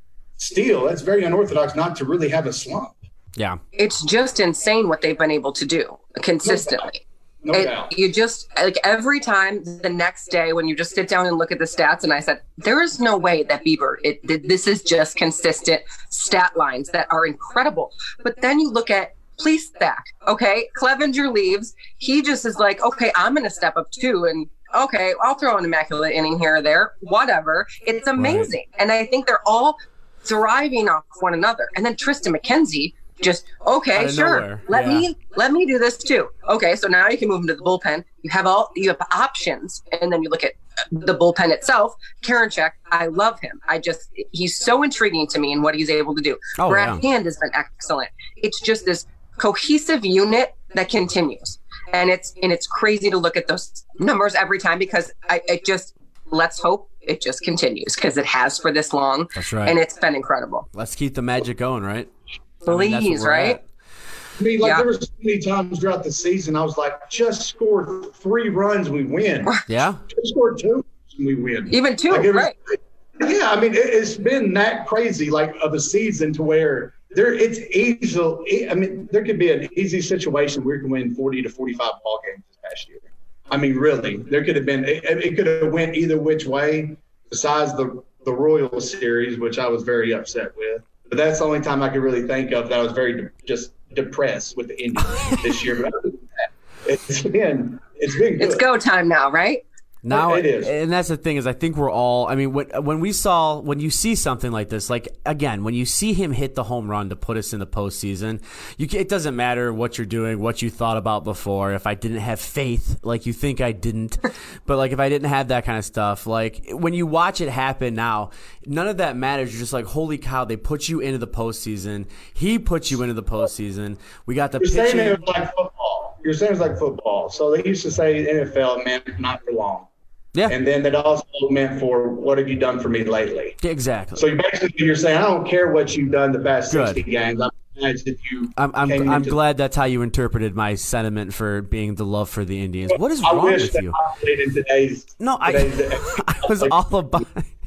still that's very unorthodox not to really have a slump. Yeah. It's just insane what they've been able to do consistently. No It- doubt. you just like every time the next day when you just sit down and look at the stats, and I said, there is no way that Bieber, it, it, this is just consistent stat lines that are incredible. But then you look at Please stack. Okay. Clevenger leaves. He just is like, okay, I'm going to step up too. And okay, I'll throw an immaculate inning here or there, whatever. It's amazing. Right. And I think they're all thriving off one another. And then Tristan McKenzie just, okay, sure. Nowhere. Let yeah. me, let me do this too. Okay. So now you can move into the bullpen. You have all, you have options. And then you look at the bullpen itself. Karinchak, I love him. I just, he's so intriguing to me in what he's able to do. Oh, Brad yeah. Hand has been excellent. It's just this cohesive unit that continues. And it's, and it's crazy to look at those numbers every time because I, it just, let's hope it just continues because it has for this long. That's right. And it's been incredible. Let's keep the magic going, right? Please, I mean, right? at. I mean, like Yeah. there were so many times throughout the season, I was like, just score three runs, we win. Yeah. Just score two, we win. Even two, Like, it was- right? Yeah, I mean, it, it's been that crazy, like of a season to where there it's easy. I mean, there could be an easy situation where you can win forty to forty-five ball games this past year. I mean, really, there could have been. It, it could have went either which way, besides the the Royals series, which I was very upset with. But that's the only time I could really think of that I was very de- just depressed with the Indians this year. But other than that, it's been it's been good. It's go time now, right? Now It is. and that's the thing is I think we're all I mean when when we saw when you see something like this, like again, when you see him hit the home run to put us in the postseason, you can, it doesn't matter what you're doing, what you thought about before. If I didn't have faith, like you think I didn't, but like if I didn't have that kind of stuff, like when you watch it happen now, none of that matters. You're just like, holy cow, they put you into the postseason. He put you into the postseason. We got the You're saying pitching. it was like football. You're saying it's like football. So they used to say N F L, man, not for long. Yeah, And then that also meant for what have you done for me lately? exactly. So you basically you're saying I don't care what you've done the past Good. sixty games. I'm glad that you. I'm I'm, came I'm into- glad that's how you interpreted my sentiment for being the love for the Indians. What is I wrong wish with that you? I played in today's. No, I today's I was all about.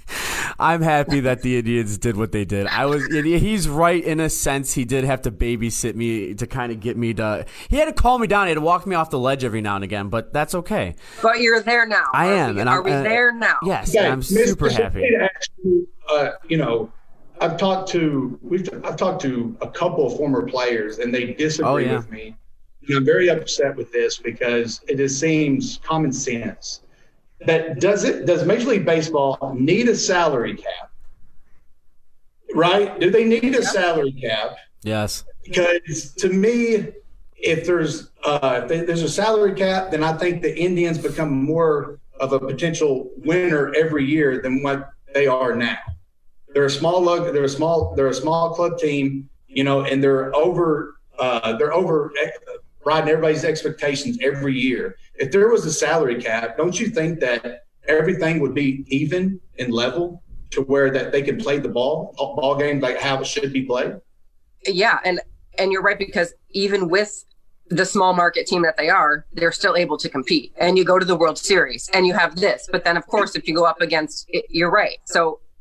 I'm happy that the Indians did what they did. I was. He's right in a sense. He did have to babysit me to kind of get me to. He had to calm me down. He had to walk me off the ledge every now and again. But that's okay. But you're there now. I Are am, we, and are I'm- we uh, there now? Yes, Okay, I'm Mister super happy. Shade actually, uh, you know, I've talked to we've I've talked to a couple of former players, and they disagree Oh, yeah. with me. And I'm very upset with this because it just seems common sense. That does it? Does Major League Baseball need a salary cap? Right? Do they need a salary cap? Yes. Because to me, if there's uh, if there's a salary cap, then I think the Indians become more of a potential winner every year than what they are now. They're a small lug. They're a small. They're a small club team, you know, and they're over. Uh, they're over riding everybody's expectations every year. If there was a salary cap, don't you think that everything would be even and level to where that they can play the ball ball game like how it should be played? Yeah, and and you're right because even with the small market team that they are, they're still able to compete. And you go to the World Series and you have this, but then of course if you go up against it, you're right. So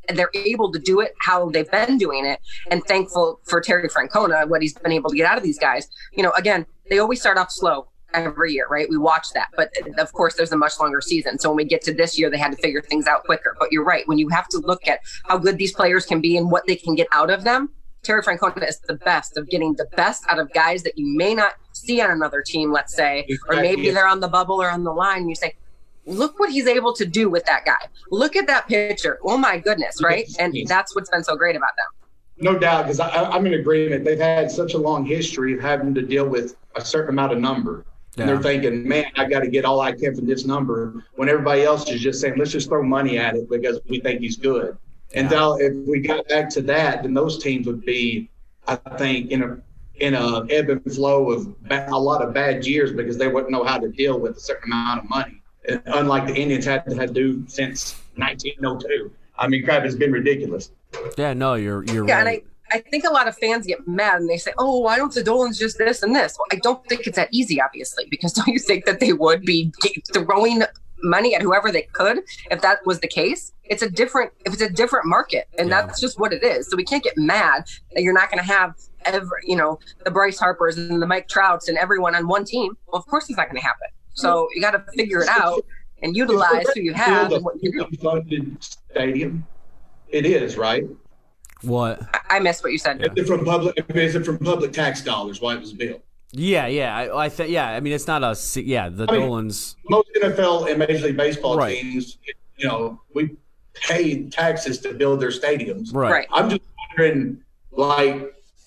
they're able to do it how they've been doing it, and thankful for Terry Francona, what he's been able to get out of these guys. You know, again, they always start off slow every year, right? We watch that. But of course, there's a much longer season. So when we get to this year, they had to figure things out quicker. But you're right. When you have to look at how good these players can be and what they can get out of them, Terry Francona is the best of getting the best out of guys that you may not see on another team, let's say, or maybe they're on the bubble or on the line. And you say, look what he's able to do with that guy. Look at that pitcher. Oh, my goodness, right? And that's what's been so great about them. No doubt, because I'm in agreement. They've had such a long history of having to deal with a certain amount of number. Yeah. And they're thinking, man, I got to get all I can from this number, when everybody else is just saying, let's just throw money at it because we think he's good. And yeah. now if we got back to that, then those teams would be, I think, in a in a ebb and flow of a lot of bad years because they wouldn't know how to deal with a certain amount of money. And unlike the Indians had to have do since nineteen oh two. I mean, crap, it's been ridiculous. Yeah, no, you're you're yeah, right. And I, I think a lot of fans get mad and they say, oh, why don't the Dolans just this and this? Well, I don't think it's that easy, obviously, because don't you think that they would be throwing money at whoever they could if that was the case? It's a different if it's a different market, and yeah. that's just what it is. So we can't get mad that you're not going to have every, you know, the Bryce Harpers and the Mike Trouts and everyone on one team. Well, of course it's not going to happen. So you got to figure it out and utilize who you have and what you do. Funded stadium, it is, right? What? I, I missed what you said. Is it from public? Is it from public tax dollars? Why it was built? Yeah, yeah, I, I think, yeah. I mean, it's not a, yeah. The I mean, Dolans. Most N F L and Major League Baseball right. teams, you know, we pay taxes to build their stadiums. Right. right. I'm just wondering, like,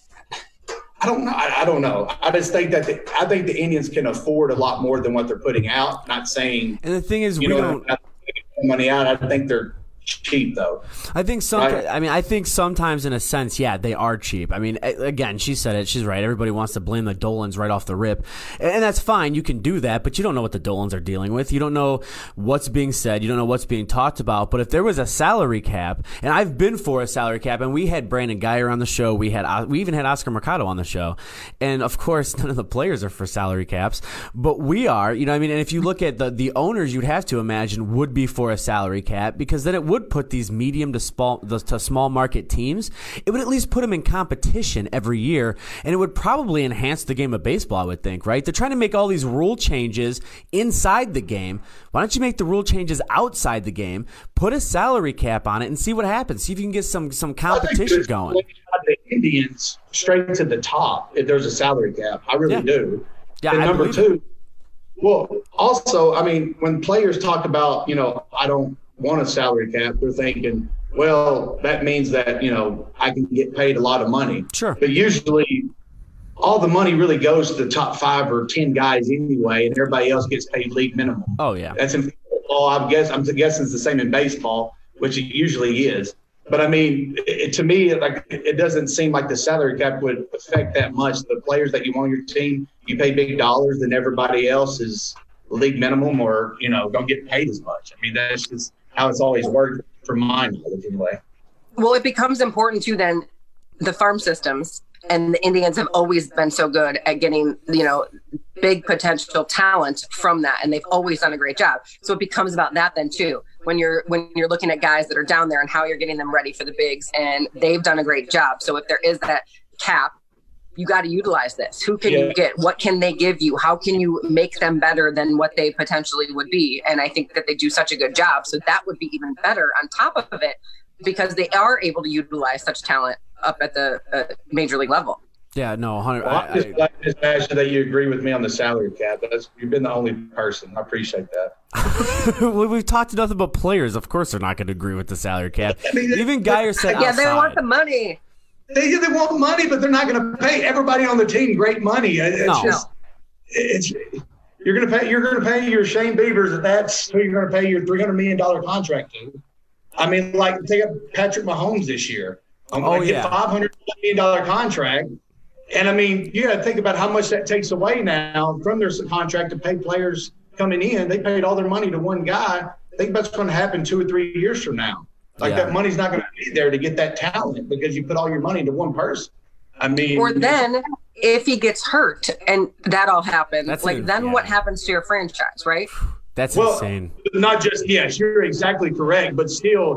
I don't know. I, I don't know. I just think that the, I think the Indians can afford a lot more than what they're putting out. Not saying. And the thing is, you we know, don't money out. I think they're cheap though. I think some. Right. I mean, I think sometimes, in a sense, yeah, they are cheap. I mean, again, she said it. She's right. Everybody wants to blame the Dolans right off the rip, and that's fine. You can do that, but you don't know what the Dolans are dealing with. You don't know what's being said. You don't know what's being talked about. But if there was a salary cap, and I've been for a salary cap, and we had Brandon Geyer on the show. We had we even had Oscar Mercado on the show, and of course, none of the players are for salary caps, but we are. You know, what I mean, and if you look at the the owners, you'd have to imagine would be for a salary cap because then it would put these medium to small to small market teams. It would at least put them in competition every year, and it would probably enhance the game of baseball, I would think, right? They're trying to make all these rule changes inside the game. Why don't you make the rule changes outside the game, put a salary cap on it, and see what happens? See if you can get some some competition going. The Indians straight to the top if there's a salary cap. I really yeah. do. Yeah, and I number two, it. well, also, I mean, when players talk about, you know, I don't want a salary cap, they're thinking, well, that means that, you know, I can get paid a lot of money. Sure. But usually all the money really goes to the top five or ten guys anyway, and everybody else gets paid league minimum. Oh, yeah. That's in football. I guess, I'm guessing it's the same in baseball, which it usually is. But, I mean, it, to me, like it doesn't seem like the salary cap would affect that much. The players that you want on your team, you pay big dollars, and everybody else is league minimum or, you know, don't get paid as much. I mean, that's just how it's always worked from my knowledge anyway. Well, it becomes important too then the farm systems, and the Indians have always been so good at getting, you know, big potential talent from that, and they've always done a great job. So it becomes about that then too. When you're when you're looking at guys that are down there and how you're getting them ready for the bigs, and they've done a great job. So if there is that cap, you got to utilize this. Who can yeah. you get? What can they give you? How can you make them better than what they potentially would be? And I think that they do such a good job. So that would be even better on top of it because they are able to utilize such talent up at the uh, major league level. Yeah, no, one hundred well, I'm just glad just imagine that you agree with me on the salary cap. That's, you've been the only person. I appreciate that. well, we've talked to nothing but players. Of course they're not going to agree with the salary cap. I mean, even Geyer said yeah, outside. they want the money. They, they want money, but they're not going to pay everybody on the team great money. It's no. just, it's you're going to pay. You're going to pay your Shane Beavers. If that's who you're going to pay your three hundred million dollar contract to. I mean, like take up Patrick Mahomes this year. I'm oh, going to yeah. get five hundred million dollar contract, and I mean, you got to think about how much that takes away now from their contract to pay players coming in. They paid all their money to one guy. Think about what's going to happen two or three years from now. Like yeah. that money's not going to be there to get that talent because you put all your money into one person. I mean, or then if he gets hurt and that all happens, That's like a, then yeah. what happens to your franchise, right? That's well, insane. Not just yes, you're exactly correct, but still,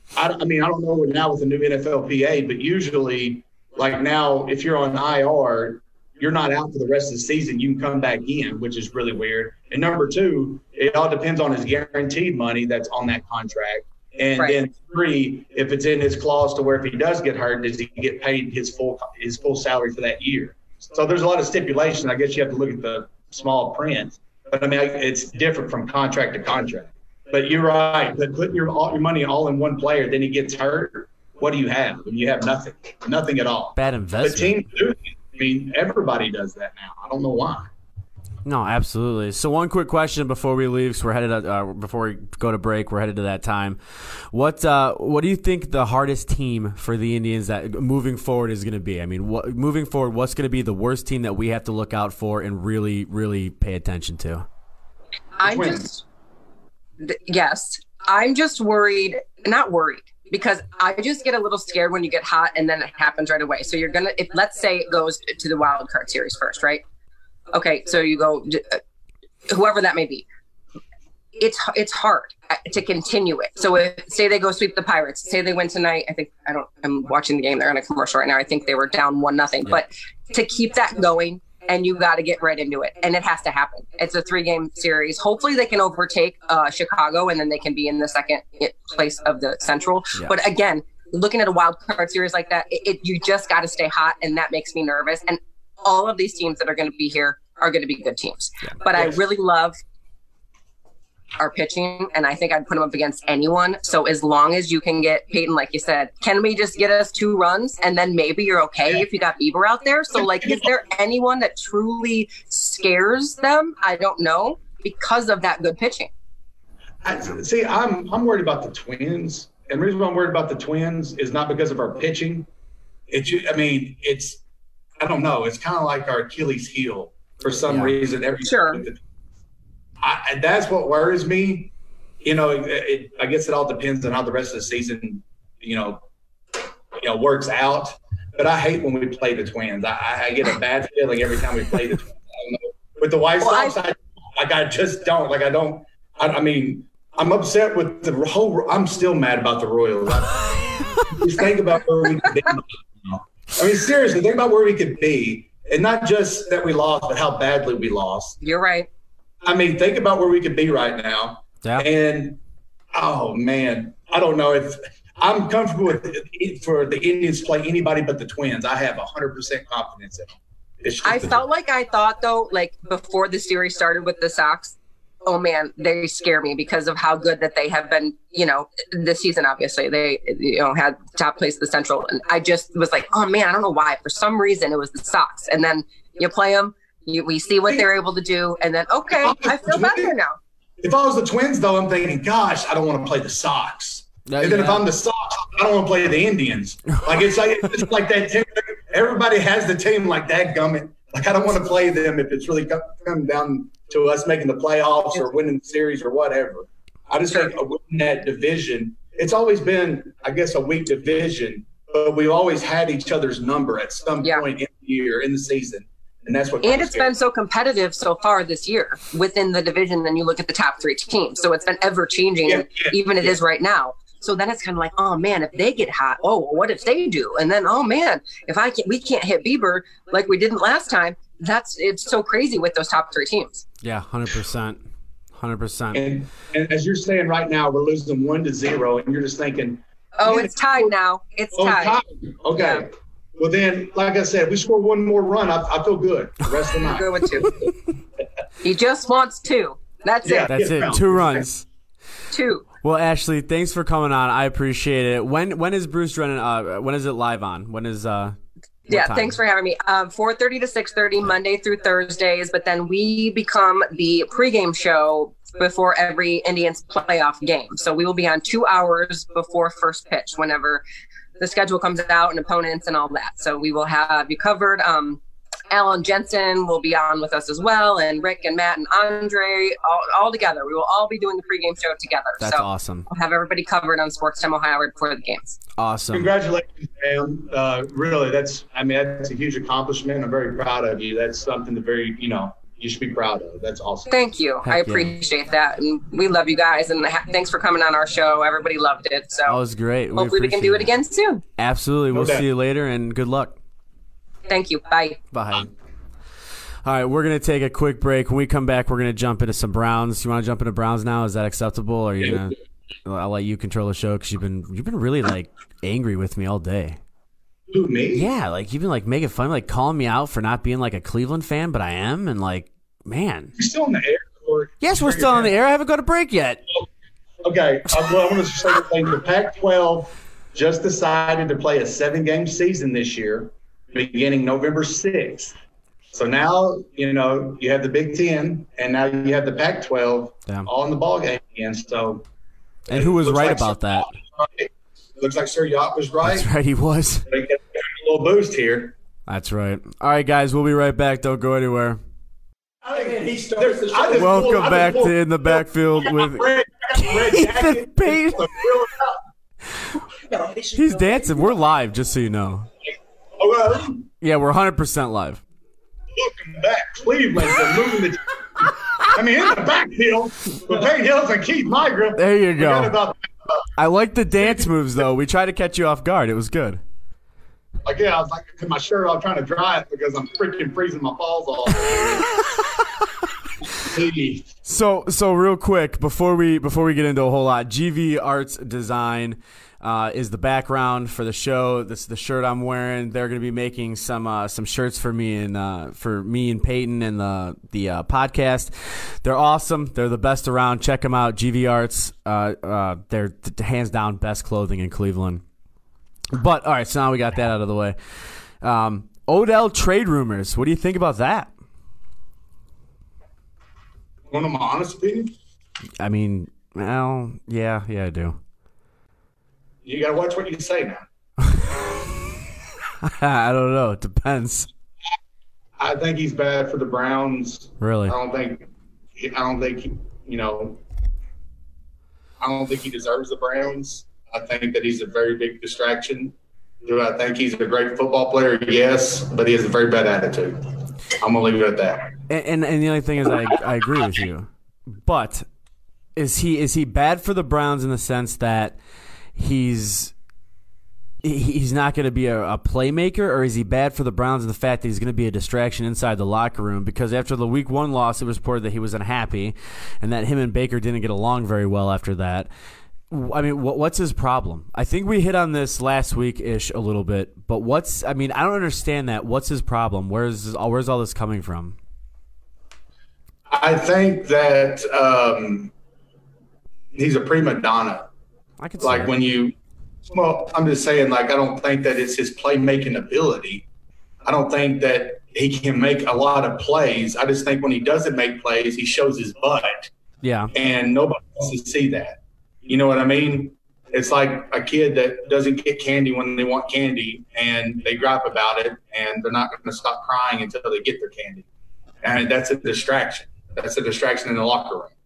I, I mean, I don't know now with the new N F L P A, but usually, like now, if you're on I R, you're not out for the rest of the season. You can come back in, which is really weird. And number two, it all depends on his guaranteed money that's on that contract. And Right. then three, if it's in his clause to where if he does get hurt, does he get paid his full his full salary for that year? So there's a lot of stipulation. I guess you have to look at the small print. But, I mean, it's different from contract to contract. But you're right. But putting your all your money all in one player, then he gets hurt, what do you have? You have nothing. Nothing at all. Bad But investment. teams do it. I mean, everybody does that now. I don't know why. No, absolutely. So one quick question before we leave, because we're headed uh, before we go to break, we're headed to that time. What uh, what do you think the hardest team for the Indians that moving forward is going to be? I mean, what, moving forward, what's going to be the worst team that we have to look out for and really, really pay attention to? I'm Twins. just th- yes, I'm just worried. Not worried because I just get a little scared when you get hot and then it happens right away. So you're gonna, if let's say it goes to the wild card series first, right? Okay, so you go, uh, whoever that may be. It's it's hard to continue it. So if say they go sweep the Pirates, say they win tonight. I think I don't. I'm watching the game. They're on a commercial right now. I think they were down one nothing. But to keep that going, and you got to get right into it, and it has to happen. It's a three game series. Hopefully they can overtake uh, Chicago, and then they can be in the second place of the Central. Yeah. But again, looking at a wild card series like that, it, it you just got to stay hot, and that makes me nervous. And all of these teams that are going to be here are going to be good teams. Yeah. But yes. I really love our pitching, and I think I'd put them up against anyone. So as long as you can get Peyton, like you said, can we just get us two runs and then maybe you're okay if you got Bieber out there? So like, is there anyone that truly scares them? I don't know, because of that good pitching. I, see, I'm I'm worried about the Twins, and the reason why I'm worried about the Twins is not because of our pitching. It's I mean, it's I don't know. It's kind of like our Achilles heel for some yeah. reason. Every sure. I, and that's what worries me. You know, it, it, I guess it all depends on how the rest of the season, you know, you know, works out. But I hate when we play the Twins. I, I get a bad feeling every time we play the Twins. I don't know. With the White well, Sox, I, I, like I just don't. Like I don't. I, I mean, I'm upset with the whole. I'm still mad about the Royals. I, just think about where we could be. I mean, seriously, think about where we could be, and not just that we lost, but how badly we lost. You're right. I mean, think about where we could be right now. Yeah. And, oh, man, I don't know if I'm comfortable with it, for the Indians to play anybody but the Twins. I have one hundred percent confidence in them. It's just I the, felt like I thought, though, like before the series started with the Sox, oh, man, they scare me because of how good that they have been, you know, this season, obviously. They, you know, had top place of the Central. And I just was like, oh, man, I don't know why. For some reason, it was the Sox. And then you play them. You, we see what they're able to do, and then, okay, I feel better now. If I was the Twins, though, I'm thinking, gosh, I don't want to play the Sox. Yeah, and then yeah. if I'm the Sox, I don't want to play the Indians. Like, it's like it's like that team. Everybody has the team like that gummit. Like, I don't want to play them if it's really coming down to us making the playoffs or winning the series or whatever. I just think winning that division, it's always been, I guess, a weak division, but we've always had each other's number at some yeah. point in the year, in the season. And that's what. And it's been so competitive so far this year within the division. Then you look at the top three teams, so it's been ever changing. Yeah, yeah, even it yeah. is right now. So then it's kind of like, oh man, if they get hot, oh, well, what if they do? And then, oh man, if I can't, we can't hit Bieber like we didn't last time. That's it's so crazy with those top three teams. Yeah, hundred percent, hundred percent. And and as you're saying right now, we're losing one to zero, and you're just thinking, oh, it's tied now. It's oh, tied. tied. Okay. Yeah. Well, then, like I said, we score one more run, I, I feel good. The rest of the night. Good with two. He just wants two. That's Yeah. it. That's it. Two runs. Two. Well, Ashley, thanks for coming on. I appreciate it. When when is Bruce running? Uh, when is it live on? When is uh? Yeah, time? thanks for having me. Um, four thirty to six thirty, Monday through Thursdays. But then we become the pregame show before every Indians playoff game. So we will be on two hours before first pitch whenever the schedule comes out and opponents and all that. So we will have you covered. Um, Alan Jensen will be on with us as well, and Rick and Matt and Andre all, all together. We will all be doing the pregame show together. That's so awesome. We'll have everybody covered on Sports Time Ohio right before the games. Awesome. Congratulations, man. Uh, really, that's, I mean, that's a huge accomplishment. I'm very proud of you. That's something that very, you know, you should be proud of. That's awesome. Thank you. Heck I yeah. appreciate that. And we love you guys. And ha- thanks for coming on our show. Everybody loved it. So That was great. We hopefully we can do it appreciate again soon. Absolutely. We'll doubt. see you later, and good luck. Thank you. Bye. Bye. All right, we're going to take a quick break. When we come back, we're going to jump into some Browns. You want to jump into Browns now? Is that acceptable? Or are you going to I'll let you control the show cuz you've been you've been really like angry with me all day. Who, me? Yeah, like you've been like making fun, like calling me out for not being like a Cleveland fan, but I am, and like, man. You're still in the air. Or Yes, we're still on the air. I haven't got a break yet. Okay, I, well, I want to say the thing. The Pac twelve just decided to play a seven-game season this year, beginning November sixth. So now, you know, you have the Big Ten, and now you have the Pac twelve Damn. all in the ball game again. So, And who was looks right like about Sir that? Yacht was right. Looks like Sir Yacht was right. That's right, he was. They get a little boost here. That's right. All right, guys, we'll be right back. Don't go anywhere. I think he starts the show. Welcome back to In the Backfield with Ethan Payton. He's dancing. We're live, just so you know. Oh, Yeah, we're one hundred percent live. welcome back. Cleveland is moving the. I mean, in the backfield with Payne Hills and Keith Migra. There you Forgot go. about I like the dance moves, though. We tried to catch you off guard. It was good. Like, yeah, I was like, in my shirt, I'm trying to dry it because I'm freaking freezing my balls off. So, so real quick before we before we get into a whole lot, G V Arts Design uh, is the background for the show. This is the shirt I'm wearing. They're going to be making some uh, some shirts for me and uh, for me and Peyton and the the uh, podcast. They're awesome. They're the best around. Check them out. G V Arts. Uh, uh, they're t- hands down best clothing in Cleveland. But all right, so now we got that out of the way. Um, Odell trade rumors. What do you think about that? Want my honest opinion? I mean, well, yeah, yeah, I do. You got to watch what you say now. I don't know. It depends. I think he's bad for the Browns. Really? I don't think. I don't think. He, you know. I don't think he deserves the Browns. I think that he's a very big distraction. Do I think he's a great football player? Yes, but he has a very bad attitude. I'm gonna leave it at that. And, and and the only thing is, I I agree with you. But is he is he bad for the Browns in the sense that he's he- he's not going to be a, a playmaker, or is he bad for the Browns in the fact that he's going to be a distraction inside the locker room? Because after the Week One loss, it was reported that he was unhappy, and that him and Baker didn't get along very well after that. I mean, what, what's his problem? I think we hit on this last week-ish a little bit, but what's, I mean, I don't understand that. What's his problem? Where's, where's all this coming from? I think that um, he's a prima donna. I could say Like that. when you, well, I'm just saying, like, I don't think that it's his playmaking ability. I don't think that he can make a lot of plays. I just think when he doesn't make plays, he shows his butt, Yeah. and nobody wants to see that. You know what I mean? It's like a kid that doesn't get candy when they want candy, and they gripe about it, and they're not going to stop crying until they get their candy. And that's a distraction. That's a distraction in the locker room.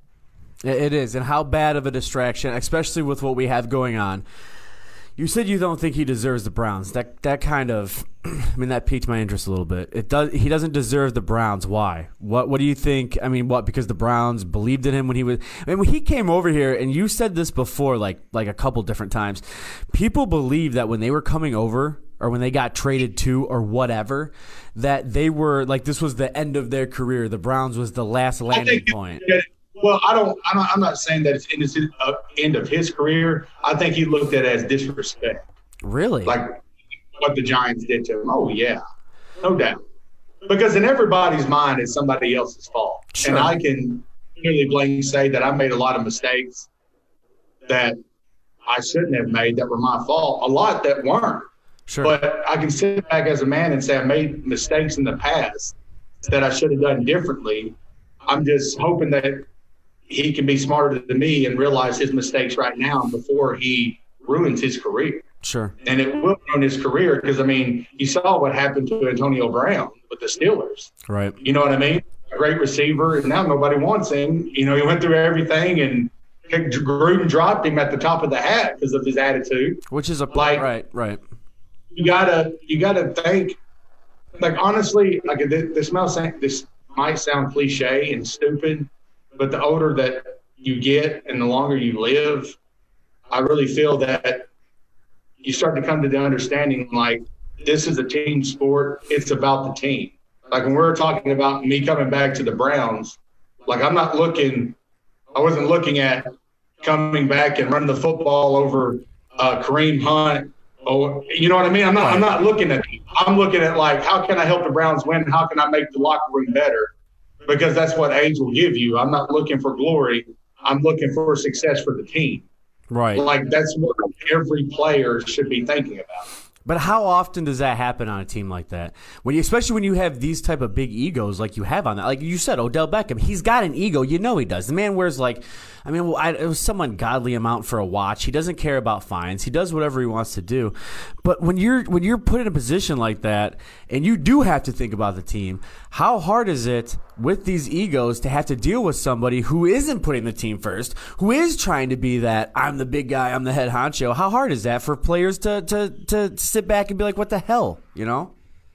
It it is. And how bad of a distraction, especially with what we have going on. You said you don't think he deserves the Browns. That that kind of, I mean, that piqued my interest a little bit. It does. He doesn't deserve the Browns. Why? What What do you think? I mean, what? Because the Browns believed in him when he was. I mean, when he came over here, and you said this before, like like a couple different times. People believed that when they were coming over, or when they got traded to, or whatever, that they were like this was the end of their career. The Browns was the last landing point. Well, I don't, I don't. I'm not saying that it's end of, his, uh, end of his career. I think he looked at it as disrespect, Really? like what the Giants did to him. Oh yeah, no doubt. Because in everybody's mind, it's somebody else's fault, Sure. and I can really blame say that I made a lot of mistakes that I shouldn't have made that were my fault. A lot that weren't. Sure. But I can sit back as a man and say I made mistakes in the past that I should have done differently. I'm just hoping that he can be smarter than me and realize his mistakes right now before he ruins his career. Sure. And it will ruin his career because, I mean, you saw what happened to Antonio Brown with the Steelers. Right. You know what I mean? A great receiver, and now nobody wants him. You know, he went through everything, and Gruden dropped him at the top of the hat because of his attitude. Which is a Like- right. Right. You gotta, you gotta think. Like honestly, like this, this smells. This might sound cliche and stupid, but the older that you get and the longer you live, I really feel that you start to come to the understanding, like, this is a team sport. It's about the team. Like when we were talking about me coming back to the Browns, like I'm not looking – I wasn't looking at coming back and running the football over uh, Kareem Hunt. Or, you know what I mean? I'm not I'm not looking at – I'm looking at, like, how can I help the Browns win? How can I make the locker room better? Because that's what age will give you. I'm not looking for glory. I'm looking for success for the team. Right. Like that's what every player should be thinking about. But how often does that happen on a team like that? When you, especially when you have these type of big egos like you have on that. Like you said, Odell Beckham, he's got an ego. You know he does. The man wears like, I mean, I, it was some ungodly amount for a watch. He doesn't care about fines. He does whatever he wants to do. But when you're when you're put in a position like that, and you do have to think about the team, how hard is it with these egos to have to deal with somebody who isn't putting the team first, who is trying to be that I'm the big guy, I'm the head honcho? How hard is that for players to to to sit back and be like, what the hell, you know?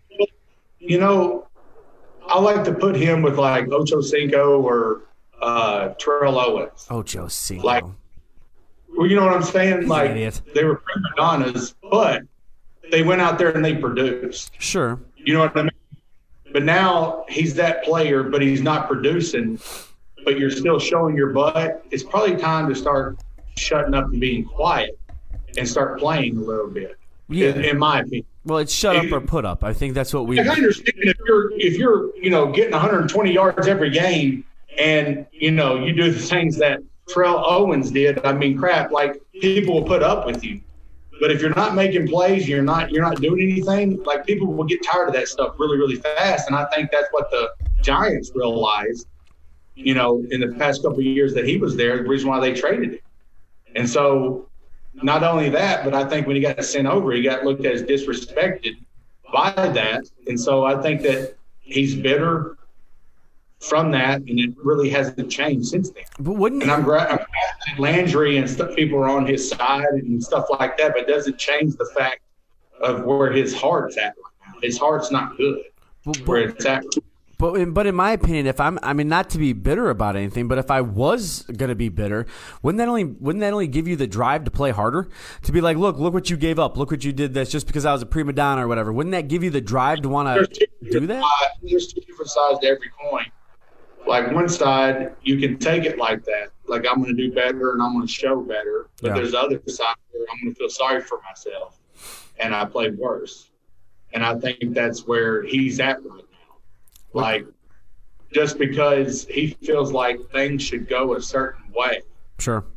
You know, I like to put him with like Ocho Cinco or uh, Terrell Owens. Ocho Cinco. Like, well, you know what I'm saying? He's like an idiot. They were prima donnas, but they went out there and they produced. Sure. You know what I mean? But now he's that player, but he's not producing, but you're still showing your butt. It's probably time to start shutting up and being quiet and start playing a little bit, Yeah. in, in my opinion. Well, it's shut up or put up. I think that's what we. I understand if you're if you're you know getting one hundred twenty yards every game, and you know you do the things that Terrell Owens did. I mean, crap, like people will put up with you. But if you're not making plays, you're not you're not doing anything. Like people will get tired of that stuff really really fast, and I think that's what the Giants realized. You know, in the past couple of years that he was there, the reason why they traded him. And so, not only that, but I think when he got sent over, he got looked at as disrespected by that. And so I think that he's bitter from that, and it really hasn't changed since then. But wouldn't and I'm glad, I'm glad that Landry and stuff, people are on his side and stuff like that, but it doesn't change the fact of where his heart's at right now. His heart's not good but, where it's at. But in, but in my opinion, if I'm, I mean, not to be bitter about anything, but if I was going to be bitter, wouldn't that only, wouldn't that only give you the drive to play harder? To be like, look, look what you gave up. Look what you did this just because I was a prima donna or whatever. Wouldn't that give you the drive to want to do that? There's two different sides to every coin. Like one side, you can take it like that. Like I'm going to do better and I'm going to show better. But Yeah. there's the other side where I'm going to feel sorry for myself and I played worse. And I think that's where he's at right now. Like, just because he feels like things should go a certain way. Sure.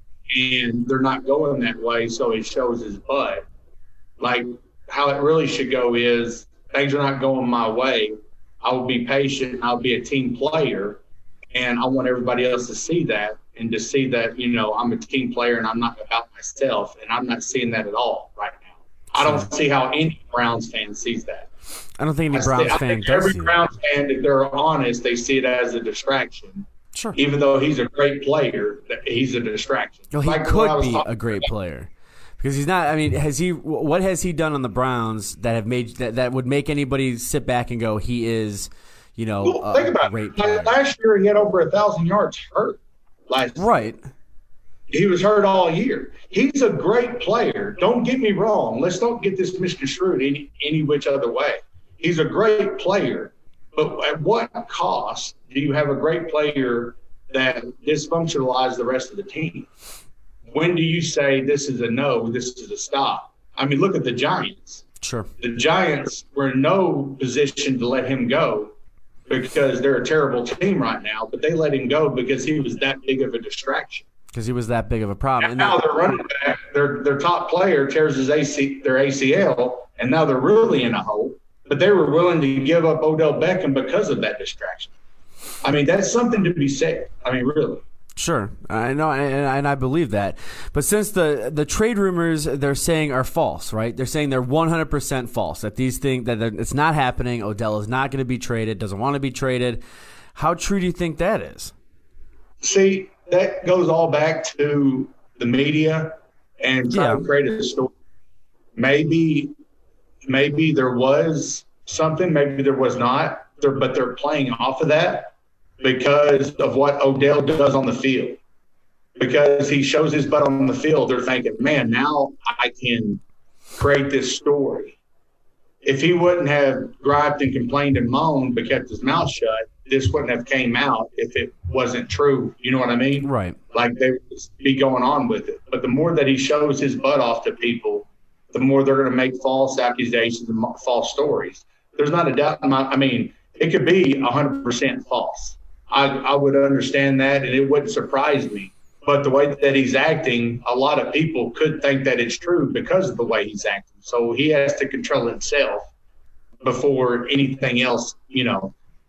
And they're not going that way, so he shows his butt. Like, how it really should go is things are not going my way. I will be patient. I'll be a team player. And I want everybody else to see that and to see that, you know, I'm a team player and I'm not about myself. And I'm not seeing that at all right now. I don't see how any Browns fan sees that. I don't think any I Browns see- I fan think does every see that. Browns fan, if they're honest, they see it as a distraction. Sure. Even though he's a great player, that he's a distraction. Well, he Like what I could was be talking a great about. player because he's not. I mean, has he? What has he done on the Browns that have made that, that would make anybody sit back and go, he is, you know, Well, a think about great it. player. Like, last year he had over a thousand yards hurt. Last Right. He was hurt all year. He's a great player. Don't get me wrong. Let's don't get this misconstrued any any which other way. He's a great player, but at what cost do you have a great player that dysfunctionalizes the rest of the team? When do you say this is a no, this is a stop? I mean, look at the Giants. Sure. The Giants were in no position to let him go because they're a terrible team right now, but they let him go because he was that big of a distraction. Because he was that big of a problem. And And now that- their running back, their their top player tears his A C, their A C L, and now they're really in a hole. But they were willing to give up Odell Beckham because of that distraction. I mean, that's something to be said. I mean, really. Sure, I know, and, and I believe that. But since the the trade rumors they're saying are false, right? They're saying they're one hundred percent false. That these things that they're- it's not happening. Odell is not going to be traded. Doesn't want to be traded. How true do you think that is? See, that goes all back to the media and trying Yeah. to create a story. Maybe, maybe there was something. Maybe there was not. they're, but they're playing off of that because of what Odell does on the field. Because he shows his butt on the field, they're thinking, man, now I can create this story. If he wouldn't have griped and complained and moaned but kept his mouth shut, this wouldn't have came out if it wasn't true. You know what I mean? Right. Like they would be going on with it. But the more that he shows his butt off to people, the more they're going to make false accusations and false stories. There's not a doubt in my – I mean, it could be one hundred percent false. I, I would understand that, and it wouldn't surprise me. But the way that he's acting, a lot of people could think that it's true because of the way he's acting. So he has to control himself before anything else, you know,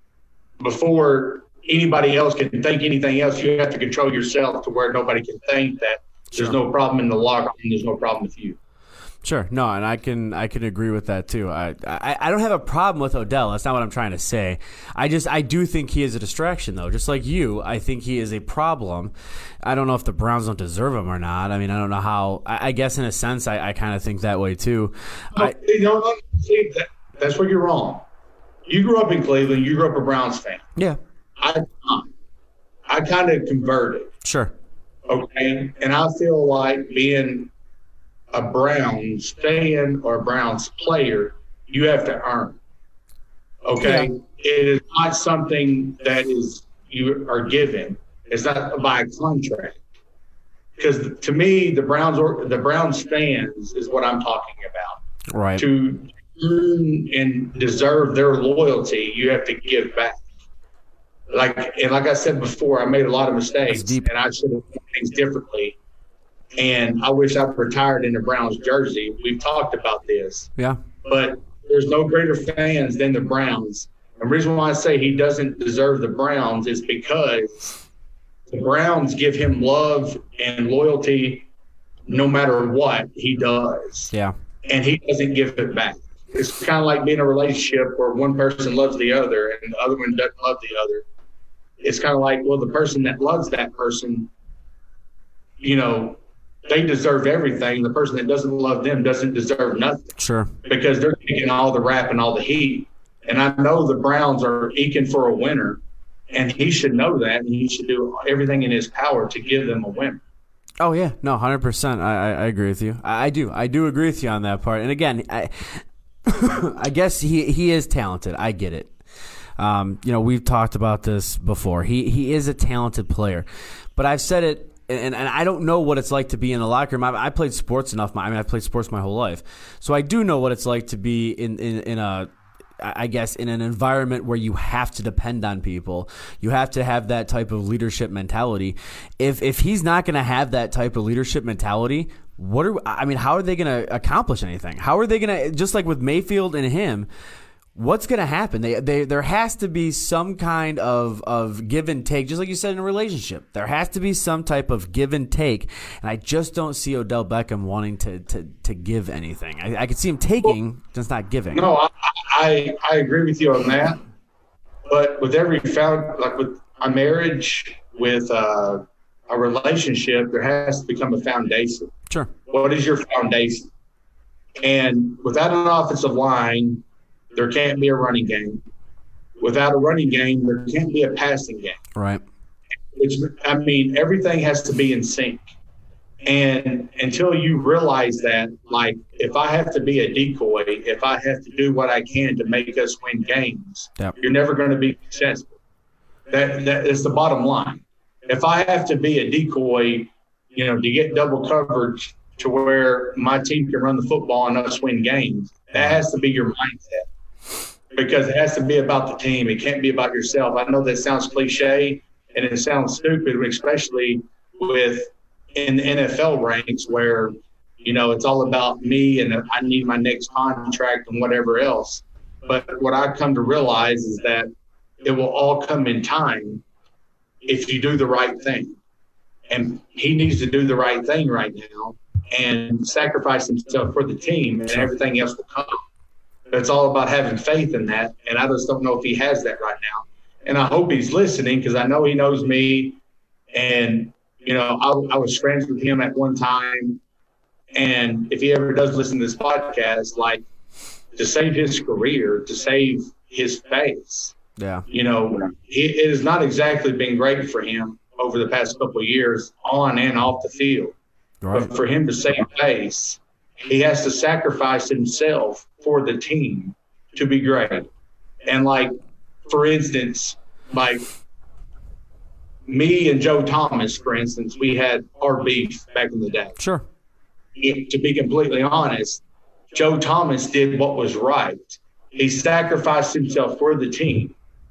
before anybody else can think anything else. You have to control yourself to where nobody can think that there's Sure. no problem in the locker room, there's no problem with you. Sure. No, and I can I can agree with that too. I, I I don't have a problem with Odell. That's not what I'm trying to say. I just I do think he is a distraction though. Just like you, I think he is a problem. I don't know if the Browns don't deserve him or not. I mean, I don't know how. I, I guess in a sense, I, I kind of think that way too. No, I, see, no, no, see, that, that's where you're wrong. You grew up in Cleveland. You grew up a Browns fan. yeah. I I kind of converted. Sure. Okay, and I feel like being a Browns fan or a Browns player, you have to earn. Okay, Yeah. it is not something that is you are given. It's not by a contract. Because to me, the Browns or the Browns fans is what I'm talking about. Right. To earn and deserve their loyalty, you have to give back. Like and like I said before, I made a lot of mistakes, deep. and I should have done things differently. And I wish I retired in the Browns jersey. We've talked about this, Yeah. but there's no greater fans than the Browns. And the reason why I say he doesn't deserve the Browns is because the Browns give him love and loyalty no matter what he does, Yeah. and he doesn't give it back. It's kind of like being in a relationship where one person loves the other and the other one doesn't love the other. It's kind of like, well, the person that loves that person, you know, they deserve everything. The person that doesn't love them doesn't deserve nothing Sure. because they're taking all the rap and all the heat. And I know the Browns are eking for a winner, and he should know that, and he should do everything in his power to give them a winner. Oh yeah, no, one hundred percent. I, I I agree with you. I, I do. I do agree with you on that part. And again, I I guess he he is talented. I get it. Um, you know, we've talked about this before. He he is a talented player, but I've said it, and, and I don't know what it's like to be in the locker room. I, I played sports enough. I mean, I played sports my whole life, so I do know what it's like to be in in, in a. I guess in an environment where you have to depend on people, you have to have that type of leadership mentality. If if he's not going to have that type of leadership mentality, what are I mean? How are they going to accomplish anything? How are they going to, just like with Mayfield and him? What's going to happen? They, they, there has to be some kind of, of give and take, just like you said in a relationship. There has to be some type of give and take, and I just don't see Odell Beckham wanting to to, to give anything. I, I could see him taking, just not giving. No, I, I I agree with you on that. But with every found like with a marriage, with uh, a relationship, there has to become a foundation. Sure. What is your foundation? And without an offensive line, there can't be a running game. Without a running game, there can't be a passing game. Right. Which, I mean, everything has to be in sync. And until you realize that, like, if I have to be a decoy, if I have to do what I can to make us win games, Yep. you're never going to be successful. That that is the bottom line. If I have to be a decoy, you know, to get double coverage to where my team can run the football and us win games, that has to be your mindset. Because it has to be about the team. It can't be about yourself. I know that sounds cliche and it sounds stupid, especially with in the N F L ranks where, you know, it's all about me and I need my next contract and whatever else. But what I've come to realize is that it will all come in time if you do the right thing. And he needs to do the right thing right now and sacrifice himself for the team, and everything else will come. It's all about having faith in that, and I just don't know if he has that right now. And I hope he's listening because I know he knows me. And, you know, I, I was friends with him at one time. And if he ever does listen to this podcast, like, to save his career, to save his face, Yeah. You know, it, it has not exactly been great for him over the past couple of years on and off the field. Right. But for him to save face, he has to sacrifice himself for the team to be great. And, like, for instance, like me and Joe Thomas, for instance, we had our beef back in the day. Sure. If, to be completely honest, Joe Thomas did what was right. He sacrificed himself for the team,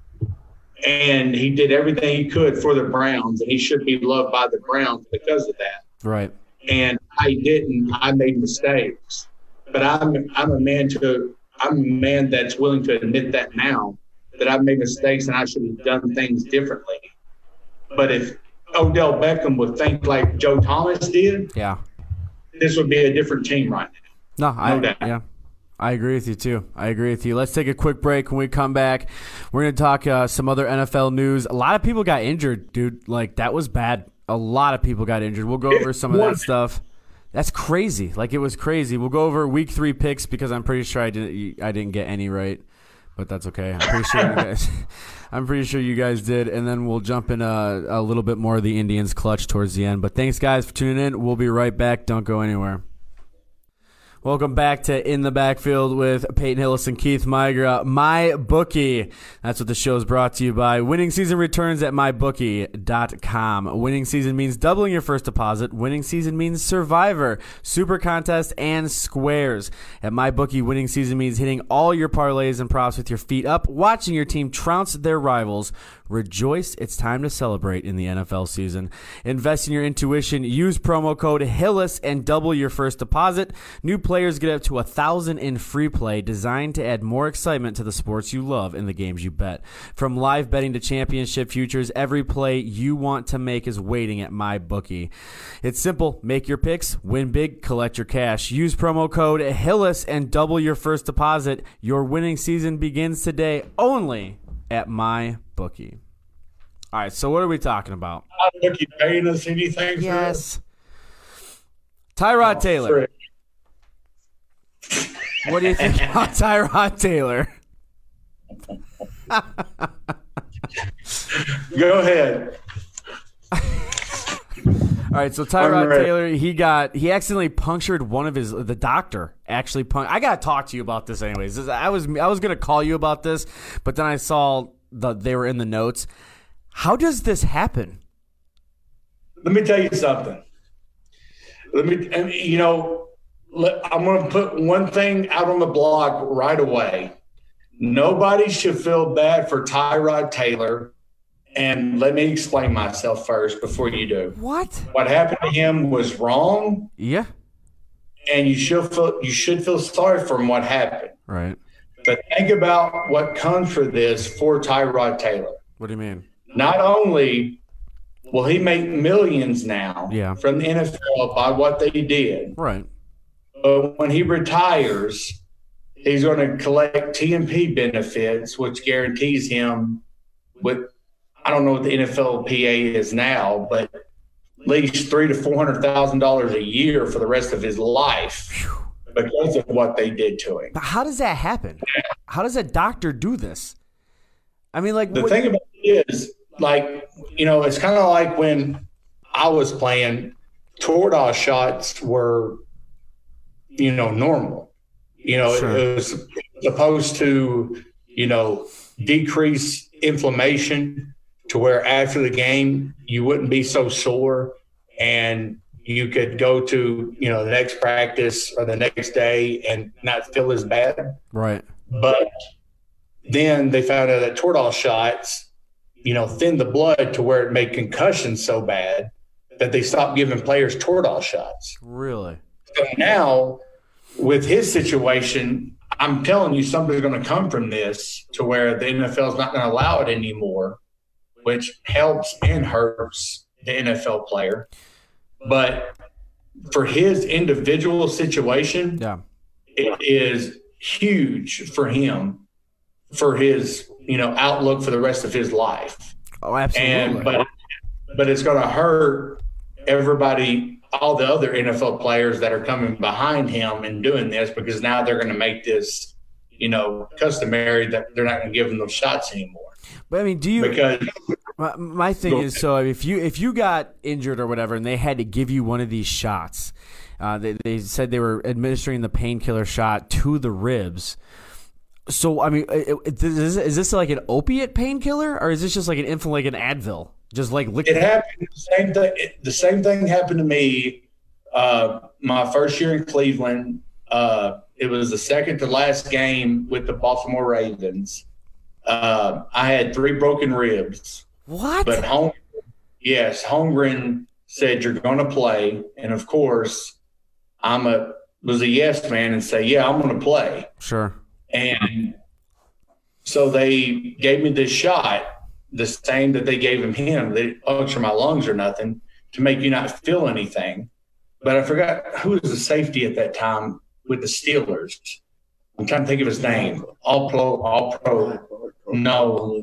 and he did everything he could for the Browns, and he should be loved by the Browns because of that. Right. And I didn't. I made mistakes, but I'm I'm a man to I'm a man that's willing to admit that now, that I've made mistakes and I should have done things differently. But if Odell Beckham would think like Joe Thomas did, yeah, this would be a different team right now. No, I No doubt. yeah. I agree with you, too. I agree with you. Let's take a quick break. When we come back, we're going to talk uh, some other N F L news. A lot of people got injured, dude. Like, that was bad. A lot of people got injured. We'll go over some of that stuff. That's crazy. Like, it was crazy. We'll go over week three picks because I'm pretty sure I didn't I didn't get any right. But that's okay. I'm pretty sure you guys I'm pretty sure you guys did. And then we'll jump in a, a little bit more of the Indians clutch towards the end. But thanks, guys, for tuning in. We'll be right back. Don't go anywhere. Welcome back to In the Backfield with Peyton Hillis and Keith Migra. MyBookie. That's what the show is brought to you by. Winning season returns at my bookie dot com. Winning season means doubling your first deposit. Winning season means Survivor, Super Contest, and Squares. At MyBookie, winning season means hitting all your parlays and props with your feet up, watching your team trounce their rivals. Rejoice, it's time to celebrate in the N F L season. Invest in your intuition. Use promo code Hillis and double your first deposit. New players get up to one thousand dollars in free play designed to add more excitement to the sports you love and the games you bet. From live betting to championship futures, every play you want to make is waiting at MyBookie. It's simple. Make your picks, win big, collect your cash. Use promo code Hillis and double your first deposit. Your winning season begins today only at MyBookie. All right, so what are we talking about? MyBookie paying us anything? Yes. Tyrod Oh, Taylor. frick. What do you think about Tyrod Taylor? Go ahead. All right, so Tyrod Taylor, he got he accidentally punctured one of his the doctor actually punct. I gotta talk to you about this anyways. This- I was I was gonna call you about this, but then I saw the they were in the notes. How does this happen? Let me tell you something. Let me, and, you know, let, I'm going to put one thing out on the blog right away. Nobody should feel bad for Tyrod Taylor. And let me explain myself first before you do. What? What happened to him was wrong, Yeah. and you should feel you should feel sorry for him what happened. Right. But think about what comes for this for Tyrod Taylor. What do you mean? Not only will he make millions now Yeah. from the N F L by what they did, Right. but when he retires, he's going to collect T M P benefits, which guarantees him with, I don't know what the N F L P A is now, but at least three to four hundred thousand dollars a year for the rest of his life because of what they did to him. But how does that happen? How does a doctor do this? I mean, like The what- thing about it is, like, you know, it's kind of like when I was playing, Toradol shots were, you know, normal. You know, Sure. it was supposed to, you know, decrease inflammation to where after the game you wouldn't be so sore and you could go to, you know, the next practice or the next day and not feel as bad. right. But then they found out that Toradol shots, you know, thin the blood to where it made concussions so bad that they stopped giving players Toradol shots. Really? So now, with his situation, I'm telling you, something's going to come from this to where the N F L is not going to allow it anymore, which helps and hurts the N F L player. But for his individual situation, Yeah. it is huge for him, for his, you know, outlook for the rest of his life. Oh, absolutely. And but but it's going to hurt everybody, all the other N F L players that are coming behind him and doing this, because now they're going to make this, you know, customary that they're not going to give them those shots anymore. But I mean, do you? Because my, my thing is, so if you if you got injured or whatever, and they had to give you one of these shots, uh, they they said they were administering the painkiller shot to the ribs. So I mean, it, it, is, is this like an opiate painkiller, or is this just like an infant, like an Advil, just like liquid? It happened. The same thing. The same thing happened to me. Uh, my first year in Cleveland. Uh, it was the second to last game with the Baltimore Ravens. Uh, I had three broken ribs. What? But Holmgren, yes, Holmgren said you're going to play, and of course, I'm a was a yes man and say, yeah, I'm going to play. Sure. And so they gave me this shot, the same that they gave him. Him, they didn't puncture my lungs or nothing to make you not feel anything. But I forgot who was the safety at that time with the Steelers. I'm trying to think of his name. All pro, all pro. No,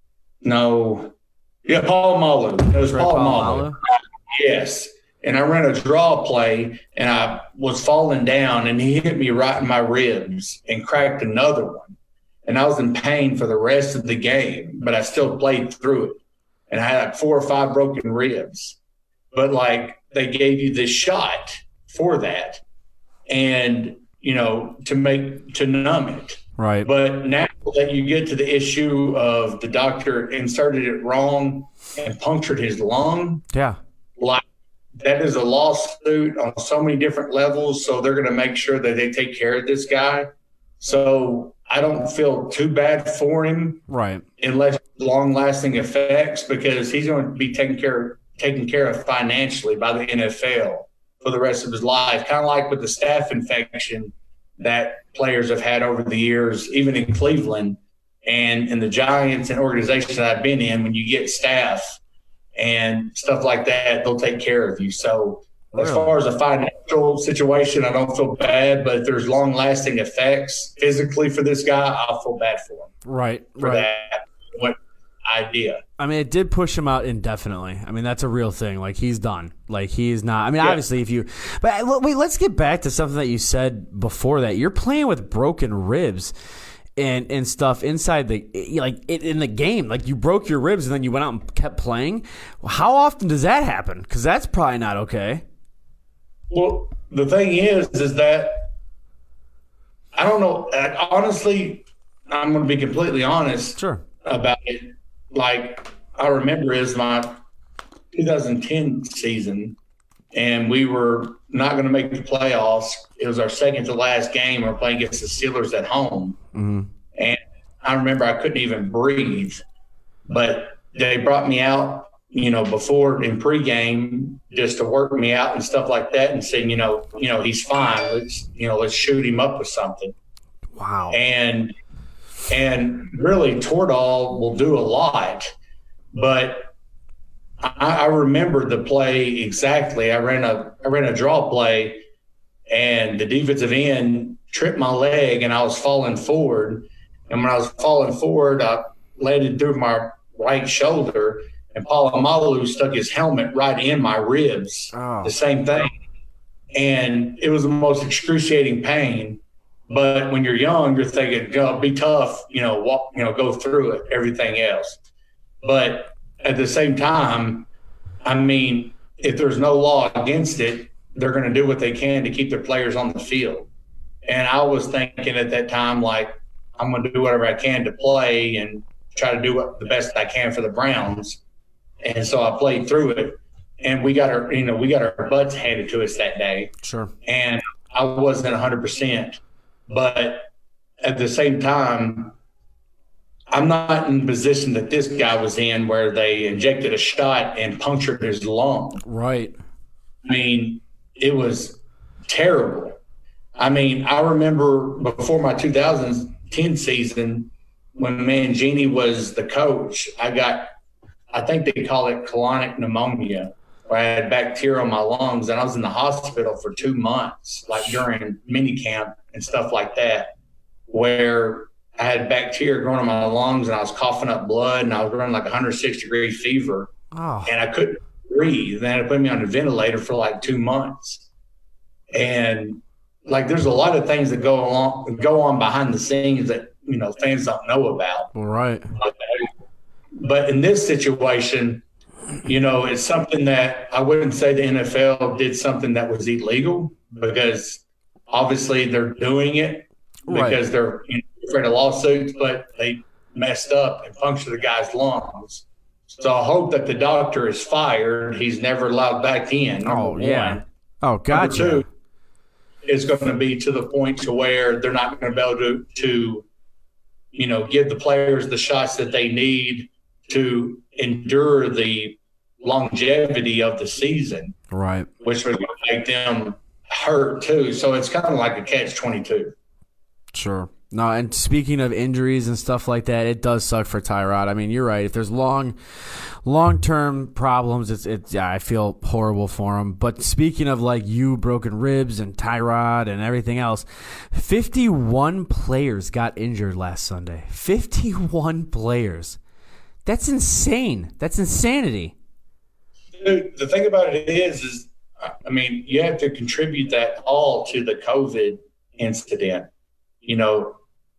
no. Yeah, Paul Malu. It was Paul, Paul Malu. Yes. And I ran a draw play, and I was falling down, and he hit me right in my ribs and cracked another one. And I was in pain for the rest of the game, but I still played through it. And I had like four or five broken ribs. But, like, they gave you this shot for that and, you know, to make – to numb it. Right. But now that you get to the issue of the doctor inserted it wrong and punctured his lung. Yeah. Like, that is a lawsuit on so many different levels, so they're going to make sure that they take care of this guy. So I don't feel too bad for him, right? Unless long-lasting effects, because he's going to be taken care taken care of financially by the N F L for the rest of his life. Kind of like with the staph infection that players have had over the years, even in Cleveland and in the Giants and organizations that I've been in. When you get staph and stuff like that, they'll take care of you. So as far as a financial situation, I don't feel bad, but if there's long-lasting effects physically for this guy, I'll feel bad for him. Right, for right. that what idea. I mean, it did push him out indefinitely. I mean, that's a real thing. Like, he's done. Like, he's not. I mean, yeah. Obviously, if you – but wait, let's get back to something that you said before that. You're playing with broken ribs. And, and stuff inside the like in the game, like you broke your ribs and then you went out and kept playing. How often does that happen? Because that's probably not okay. Well, the thing is, is that I don't know. Honestly, I'm going to be completely honest sure. about it. Like I remember is my two thousand ten season, and we were not going to make the playoffs. It was our second to last game. We we're playing against the Steelers at home. Mm-hmm. And I remember I couldn't even breathe. But they brought me out, you know, before in pregame just to work me out and stuff like that and saying, you know, you know, he's fine. Let's, you know, let's shoot him up with something. Wow. And and really Toradol will do a lot. But I, I remember the play exactly. I ran a I ran a draw play, and the defensive end tripped my leg, and I was falling forward. And when I was falling forward, I landed through my right shoulder, and Polamalu stuck his helmet right in my ribs. Oh. The same thing. And it was the most excruciating pain. But when you're young, you're thinking, you know, be tough, you know, walk, you know, go through it, everything else. But at the same time, I mean, if there's no law against it, they're going to do what they can to keep their players on the field. And I was thinking at that time, like, I'm going to do whatever I can to play and try to do what, the best I can for the Browns. And so I played through it. And we got our, you know, we got our butts handed to us that day. Sure. And I wasn't one hundred percent. But at the same time, I'm not in the position that this guy was in where they injected a shot and punctured his lung. Right. I mean, it was terrible. I mean, I remember before my two thousand ten season when Mangini was the coach, I got, I think they call it colonic pneumonia, where I had bacteria in my lungs, and I was in the hospital for two months, like during mini camp and stuff like that, where I had bacteria growing in my lungs and I was coughing up blood and I was running like one hundred six degree fever. Oh. And I couldn't breathe. They had to put me on a ventilator for like two months. And like there's a lot of things that go along go on behind the scenes that you know fans don't know about. Right. But in this situation, you know, it's something that I wouldn't say the N F L did something that was illegal, because obviously they're doing it because right. they're you know, afraid of lawsuits, but they messed up and punctured the guy's lungs. So I hope that the doctor is fired. He's never allowed back in. Oh, yeah. One. Oh, gotcha. Number two, it's going to be to the point to where they're not going to be able to, to, you know, give the players the shots that they need to endure the longevity of the season. Right. Which would make them hurt too. So it's kind of like a catch twenty-two. Sure. No, and speaking of injuries and stuff like that, it does suck for Tyrod. I mean, you're right. If there's long, long-term problems, it's it's yeah, I feel horrible for him. But speaking of like you, broken ribs and Tyrod and everything else, fifty-one players got injured last Sunday. fifty-one players. That's insane. That's insanity. Dude, the thing about it is, is I mean, you have to contribute that all to the COVID incident. You know,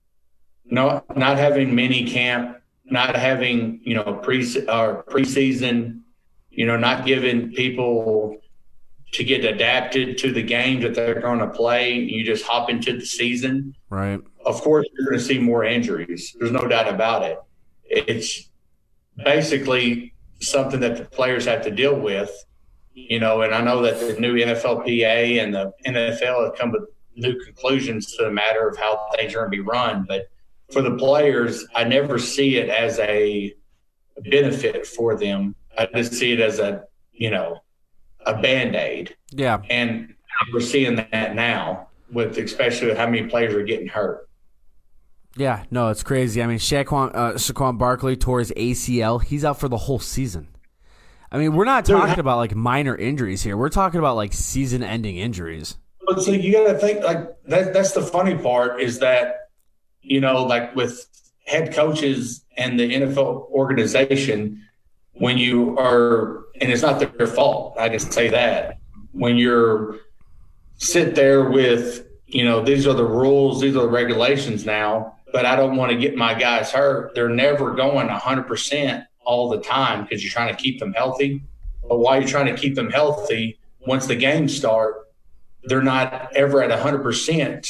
not not having mini camp, not having you know pre or preseason, you know, not giving people to get adapted to the game that they're going to play. You just hop into the season, right? Of course, you're going to see more injuries. There's no doubt about it. It's basically something that the players have to deal with, you know. And I know that the new N F L P A and the N F L have come with new conclusions to the matter of how things are going to be run. But for the players, I never see it as a benefit for them. I just see it as a, you know, a Band-Aid. Yeah. And we're seeing that now with especially how many players are getting hurt. Yeah, no, it's crazy. I mean, Saquon, uh, Saquon Barkley tore his A C L. He's out for the whole season. I mean, we're not talking about like minor injuries here. We're talking about like season-ending injuries. But so you got to think like that. That's the funny part is that, you know, like with head coaches and the N F L organization, when you are, and it's not their fault, I can say that, when you're sit there with, you know, these are the rules, these are the regulations now, but I don't want to get my guys hurt. They're never going one hundred percent all the time because you're trying to keep them healthy. But while you're trying to keep them healthy, once the games start, they're not ever at one hundred percent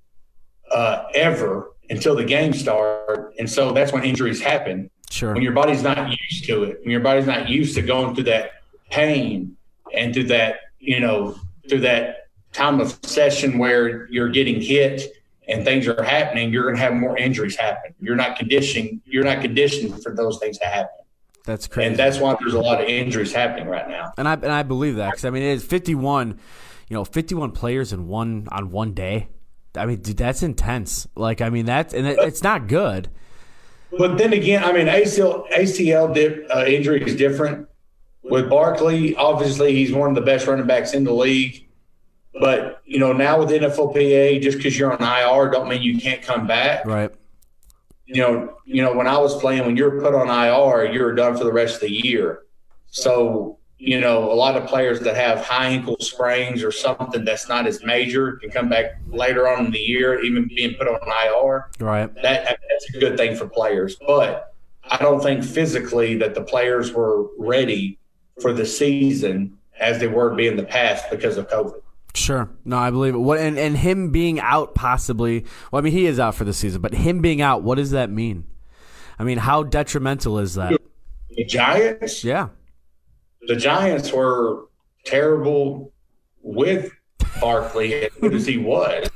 uh, ever until the game start. And so that's when injuries happen. Sure. When your body's not used to it, when your body's not used to going through that pain and through that, you know, through that time of session where you're getting hit and things are happening, you're going to have more injuries happen. You're not conditioning, you're not conditioned for those things to happen. That's crazy. And that's why there's a lot of injuries happening right now. And I and I believe that because I mean it is fifty-one. You know, fifty-one players in one on one day. I mean, dude, that's intense. Like, I mean, that's and it, it's not good. But then again, I mean, A C L A C L dip, uh, injury is different. With Barkley, obviously, he's one of the best running backs in the league. But you know, now with the N F L P A, just because you're on I R, don't mean you can't come back. Right. You know, you know, when I was playing, when you're put on I R, you're done for the rest of the year. So. You know, a lot of players that have high ankle sprains or something that's not as major can come back later on in the year, even being put on I R. Right. That that's a good thing for players. But I don't think physically that the players were ready for the season as they were being in the past because of COVID. Sure. No, I believe it. What and, and him being out possibly well, I mean he is out for the season, but him being out, what does that mean? I mean, how detrimental is that? The Giants? Yeah. The Giants were terrible with Barkley as good as he was.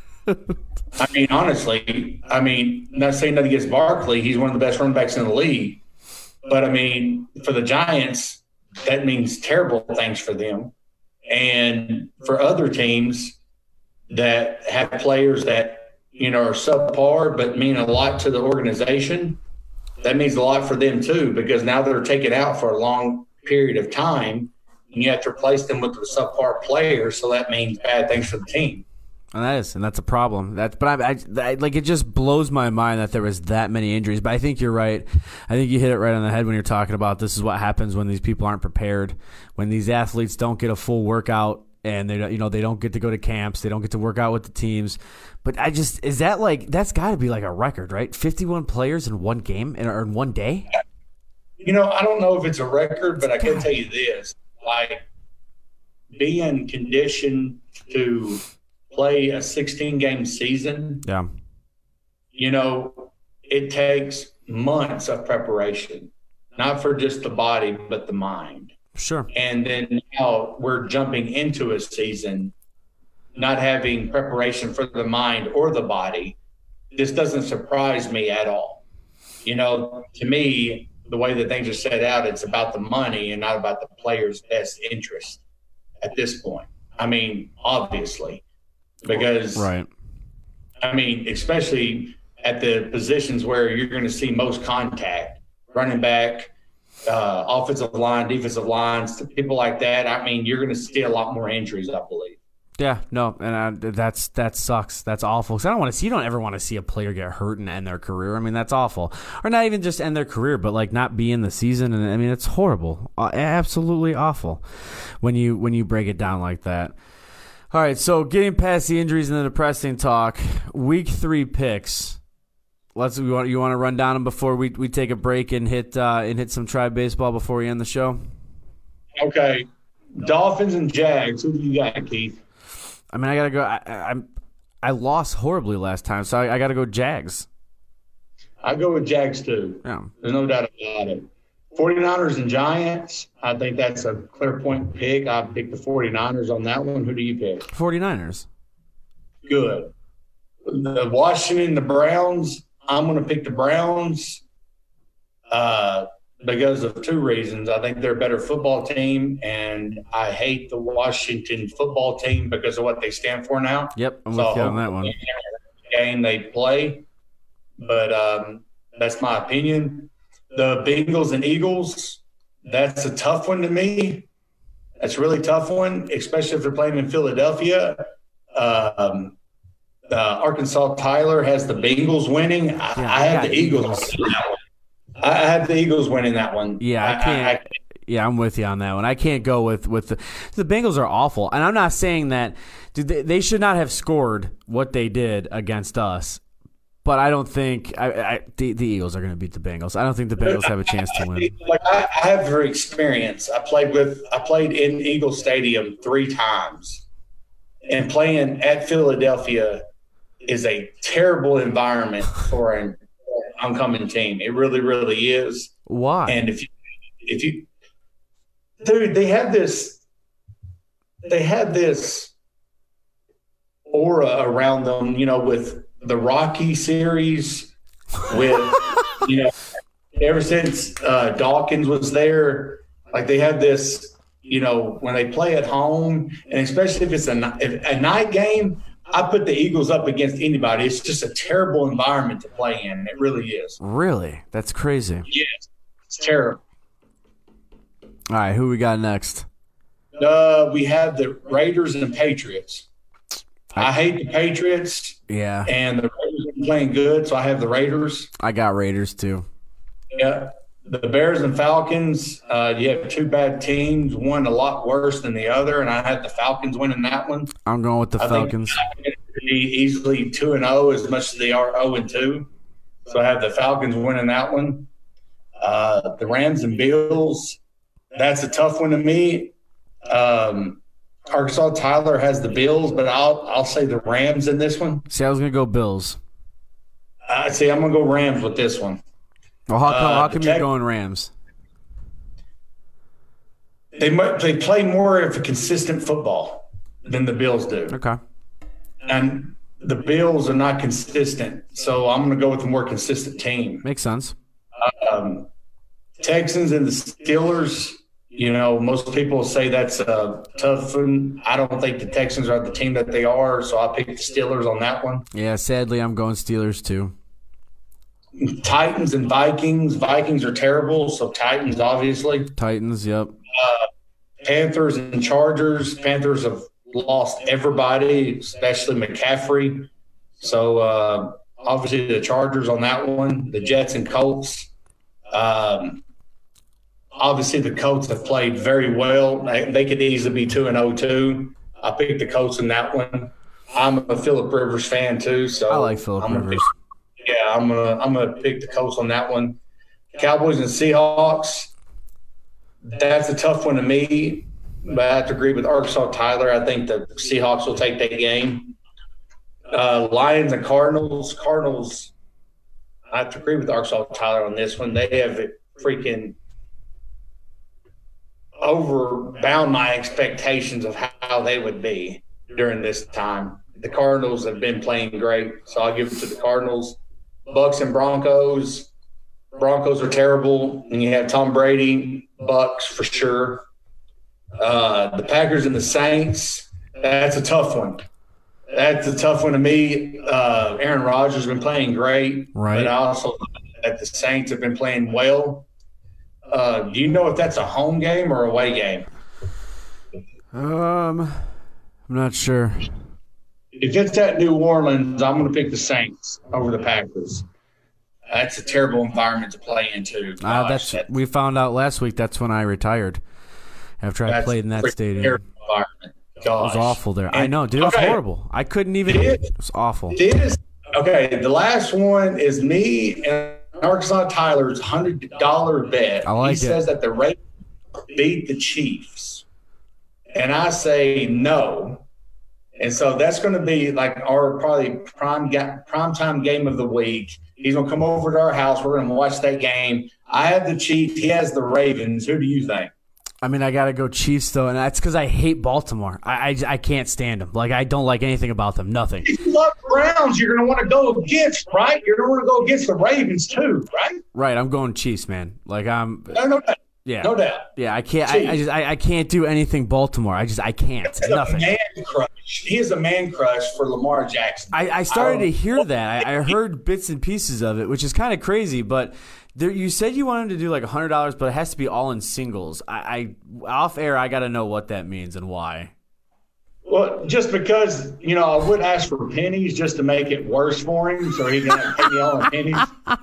I mean, honestly, I mean, not saying nothing against Barkley. He's one of the best running backs in the league. But, I mean, for the Giants, that means terrible things for them. And for other teams that have players that, you know, are subpar but mean a lot to the organization, that means a lot for them too because now they're taken out for a long period of time, and you have to replace them with a subpar player, so that means bad things for the team. And that is, and that's a problem. That, but I, I, I, like, it just blows my mind that there was that many injuries. But I think you're right. I think you hit it right on the head when you're talking about this is what happens when these people aren't prepared, when these athletes don't get a full workout and they don't, you know, they don't get to go to camps, they don't get to work out with the teams. But I just is that like that's got to be like a record, right? fifty-one players in one game in, or in one day. You know, I don't know if it's a record, but I can tell you this: like being conditioned to play a sixteen-game season. Yeah. You know, it takes months of preparation, not for just the body, but the mind. Sure. And then now we're jumping into a season, not having preparation for the mind or the body. This doesn't surprise me at all. You know, to me, the way that things are set out, it's about the money and not about the player's best interest at this point. I mean, obviously, because, right. I mean, especially at the positions where you're going to see most contact, running back, uh, offensive line, defensive lines, people like that. I mean, you're going to see a lot more injuries, I believe. Yeah, no, and uh, that's that sucks. That's awful. Because I don't want to see. You don't ever want to see a player get hurt and end their career. I mean, that's awful. Or not even just end their career, but like not be in the season. And I mean, it's horrible. Uh, absolutely awful when you when you break it down like that. All right, so getting past the injuries and the depressing talk, week three picks. Let's you want you want to run down them before we, we take a break and hit uh, and hit some Tribe baseball before we end the show. Okay, Dolphins and Jags. Who do you got, Keith? I mean, I gotta go. I I, I lost horribly last time, so I, I gotta go Jags. I go with Jags too. Yeah, there's no doubt about it. forty-niners and Giants. I think that's a clear point pick. I picked the forty-niners on that one. Who do you pick? forty-niners. Good. The Washington, the Browns. I'm going to pick the Browns uh, because of two reasons. I think they're a better football team, and I hate the Washington football team because of what they stand for now. Yep, I'm so with you on that one. Game they play, but um, that's my opinion. The Bengals and Eagles, that's a tough one to me. That's a really tough one, especially if they're playing in Philadelphia. Um, uh, Arkansas Tyler has the Bengals winning. I, Yeah, I have I the Eagles. Eagles. I have the Eagles winning that one. Yeah, I can't. I, I, yeah, I'm with you on that one. I can't go with with the, the Bengals are awful, and I'm not saying that dude, they, they should not have scored what they did against us. But I don't think I, I, the, the Eagles are going to beat the Bengals. I don't think the Bengals have a chance to win. Like I, I have her experience. I played with I played in Eagle Stadium three times, and playing at Philadelphia is a terrible environment for an oncoming team. It really, really is. Why? And if you, if you, dude, they have this, they have this aura around them. You know, with the Rocky series, with you know, ever since uh, Dawkins was there, like they have this. You know, when they play at home, and especially if it's a, if a night game. I put the Eagles up against anybody. It's just a terrible environment to play in. It really is. Really? That's crazy. Yes. It's terrible. All right, who we got next? Uh, we have the Raiders and the Patriots. I, I hate the Patriots. Yeah. And the Raiders are playing good, so I have the Raiders. I got Raiders too. Yeah. The Bears and Falcons, uh, you have two bad teams, one a lot worse than the other, and I had the Falcons winning that one. I'm going with the I Falcons. Think be easily two and zero as much as they are zero and two. So I have the Falcons winning that one. Uh, the Rams and Bills, that's a tough one to me. Um, Arkansas Tyler has the Bills, but I'll I'll say the Rams in this one. See, I was gonna go Bills. I uh, see. I'm gonna go Rams with this one. Well, how come, uh, how come tech, you're going Rams? They might, they play more of a consistent football than the Bills do. Okay. And the Bills are not consistent, so I'm going to go with a more consistent team. Makes sense. Um, Texans and the Steelers, you know, most people say that's a tough one. I don't think the Texans are the team that they are, so I picked the Steelers on that one. Yeah, sadly, I'm going Steelers too. Titans and Vikings. Vikings are terrible, so Titans, obviously. Titans, yep. Uh, Panthers and Chargers. Panthers have lost everybody, especially McCaffrey. So, uh, obviously, the Chargers on that one. The Jets and Colts. Um, obviously, the Colts have played very well. They, they could easily be two and oh too. I picked the Colts in that one. I'm a Phillip Rivers fan too, so I like Phillip I'm Rivers. Pick, yeah, I'm gonna I'm gonna pick the Colts on that one. Cowboys and Seahawks. That's a tough one to me, but I have to agree with Arkansas Tyler. I think the Seahawks will take that game. Uh, Lions and Cardinals. Cardinals. I have to agree with Arkansas Tyler on this one. They have freaking overbound my expectations of how they would be during this time. The Cardinals have been playing great, so I'll give it to the Cardinals. Bucks and Broncos. Broncos are terrible, and you have Tom Brady. Bucks for sure. Uh, the Packers and the Saints. That's a tough one. That's a tough one to me. Uh, Aaron Rodgers has been playing great, right? But also that the Saints have been playing well. Uh, do you know if that's a home game or away game? Um, I'm not sure. If it's at New Orleans, I'm going to pick the Saints over the Packers. That's a terrible environment to play into. Uh, that's we found out last week. That's when I retired after I played in that stadium. Terrible environment. Gosh. It was awful there. And, I know, dude. It was okay. horrible. I couldn't even. It, it was awful. It is. Okay, the last one is me and Arkansas Tyler's one hundred dollars bet. I like he it. says that the Raiders beat the Chiefs. And I say no. And so that's going to be like our probably prime ga- prime time game of the week. He's going to come over to our house. We're going to watch that game. I have the Chiefs. He has the Ravens. Who do you think? I mean, I got to go Chiefs, though, and that's because I hate Baltimore. I, I I can't stand them. Like, I don't like anything about them. Nothing. If you love Browns, you're going to want to go against, right? You're going to want to go against the Ravens, too, right? Right. I'm going Chiefs, man. Like, I'm – No, no doubt. Yeah. No doubt. Yeah, I can't. I, I just. I, I can't do anything Baltimore. I just. I can't. He's Nothing. A man crush. He is a man crush for Lamar Jackson. I, I started I to hear that. I, I heard bits and pieces of it, which is kind of crazy. But there, you said you wanted to do like a hundred dollars, but it has to be all in singles. I, I off air. I got to know what that means and why. Well, just because, you know, I would ask for pennies just to make it worse for him, so he can pay me all in pennies.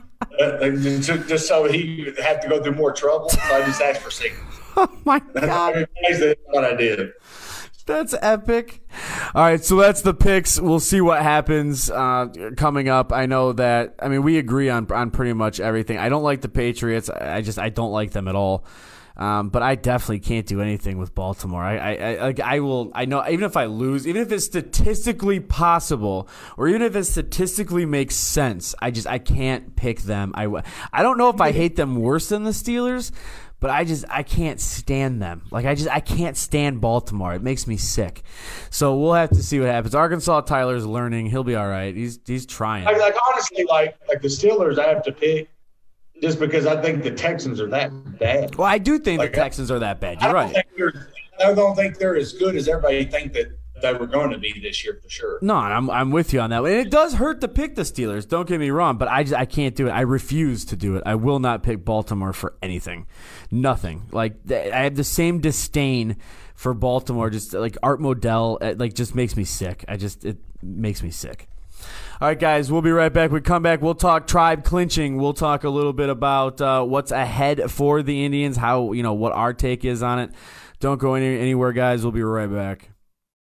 Uh, just so he would have to go through more trouble. So I just asked for singles. Oh my god. That's what I did. That's epic. All right, so that's the picks. We'll see what happens uh, coming up. I know that. I mean, we agree on on pretty much everything. I don't like the Patriots. I just I don't like them at all. Um, but I definitely can't do anything with Baltimore. I, I, I, like, I will. I know even if I lose, even if it's statistically possible, or even if it statistically makes sense, I just I can't pick them. I, I don't know if I hate them worse than the Steelers, but I just I can't stand them. Like I just I can't stand Baltimore. It makes me sick. So we'll have to see what happens. Arkansas Tyler's learning. He'll be all right. He's he's trying. Like, like honestly, like like the Steelers, I have to pick. Just because I think the Texans are that bad. Well, I do think like, the Texans are that bad. You're I right. Think I don't think they're as good as everybody think that they were going to be this year for sure. No, I'm I'm with you on that. And it does hurt to pick the Steelers. Don't get me wrong, but I just I can't do it. I refuse to do it. I will not pick Baltimore for anything, nothing. Like I have the same disdain for Baltimore. Just like Art Modell, it, like just makes me sick. I just it makes me sick. All right, guys, we'll be right back. We come back, we'll talk tribe clinching. We'll talk a little bit about uh, what's ahead for the Indians, how, you know, what our take is on it. Don't go any, anywhere, guys. We'll be right back.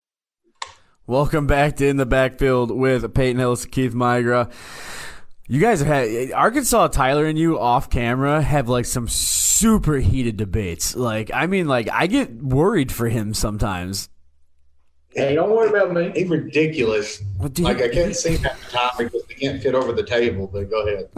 Welcome back to In the Backfield with Peyton Hillis and Keith Migra. You guys have had Arkansas Tyler and you off camera have like some super heated debates. Like, I mean, like I get worried for him sometimes. Hey, don't worry about me. He's ridiculous. Well, dude, like I can't see half the time because they can't fit over the table. But go ahead.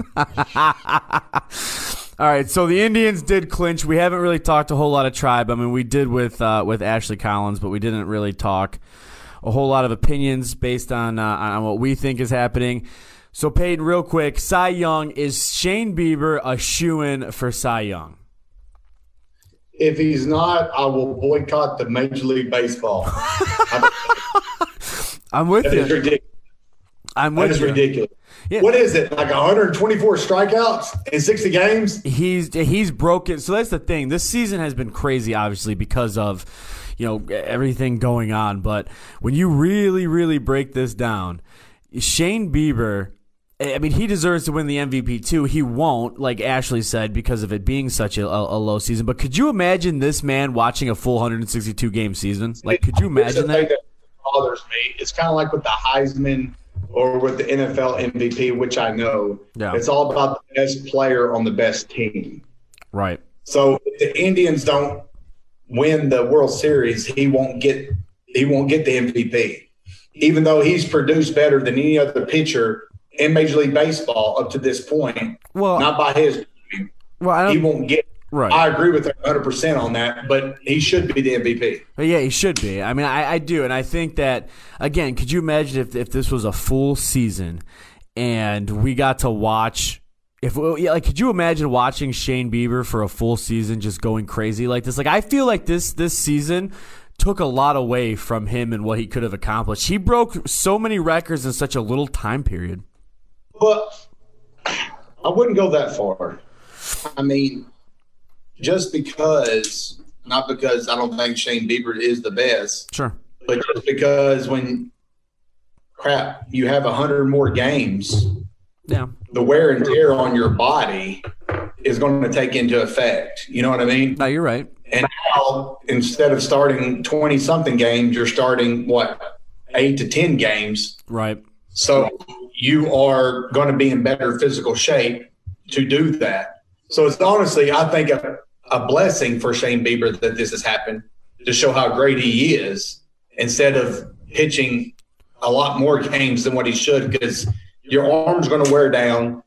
All right, so the Indians did clinch. We haven't really talked a whole lot of tribe. I mean, we did with uh, with Ashley Collins, but we didn't really talk a whole lot of opinions based on uh, on what we think is happening. So, Peyton, real quick, Cy Young, is Shane Bieber a shoo-in for Cy Young? If he's not, I will boycott the Major League Baseball. I'm with that you. Is ridiculous. I'm with that is you. ridiculous. Yeah. What is it, like one hundred twenty-four strikeouts in sixty games? He's he's broken. So that's the thing. This season has been crazy, obviously, because of, you know, everything going on. But when you really, really break this down, Shane Bieber, I mean, he deserves to win the M V P too. He won't, like Ashley said, because of it being such a, a, a low season. But could you imagine this man watching a full one hundred sixty-two game season? Like, could you imagine that? bothers me. It's kind of like with the Heisman or with the N F L M V P, which I know. Yeah. It's all about the best player on the best team. Right. So if the Indians don't win the World Series, he won't get he won't get the M V P, even though he's produced better than any other pitcher in Major League Baseball up to this point. Well, not by his. Well, I don't, he won't get. Right. I agree with her one hundred percent on that, but he should be the M V P. But yeah, he should be. I mean, I, I do, and I think that again. Could you imagine if if this was a full season and we got to watch? If yeah, like, could you imagine watching Shane Bieber for a full season just going crazy like this? Like, I feel like this this season took a lot away from him and what he could have accomplished. He broke so many records in such a little time period. But I wouldn't go that far. I mean, just because, not because I don't think Shane Bieber is the best. Sure. But just because when, crap, you have one hundred more games, yeah, the wear and tear on your body is going to take into effect. You know what I mean? No, you're right. And now, instead of starting twenty-something games, you're starting, what, eight to ten games. Right. So you are going to be in better physical shape to do that. So it's honestly, I think, a, a blessing for Shane Bieber that this has happened to show how great he is instead of pitching a lot more games than what he should, because your arm's going to wear down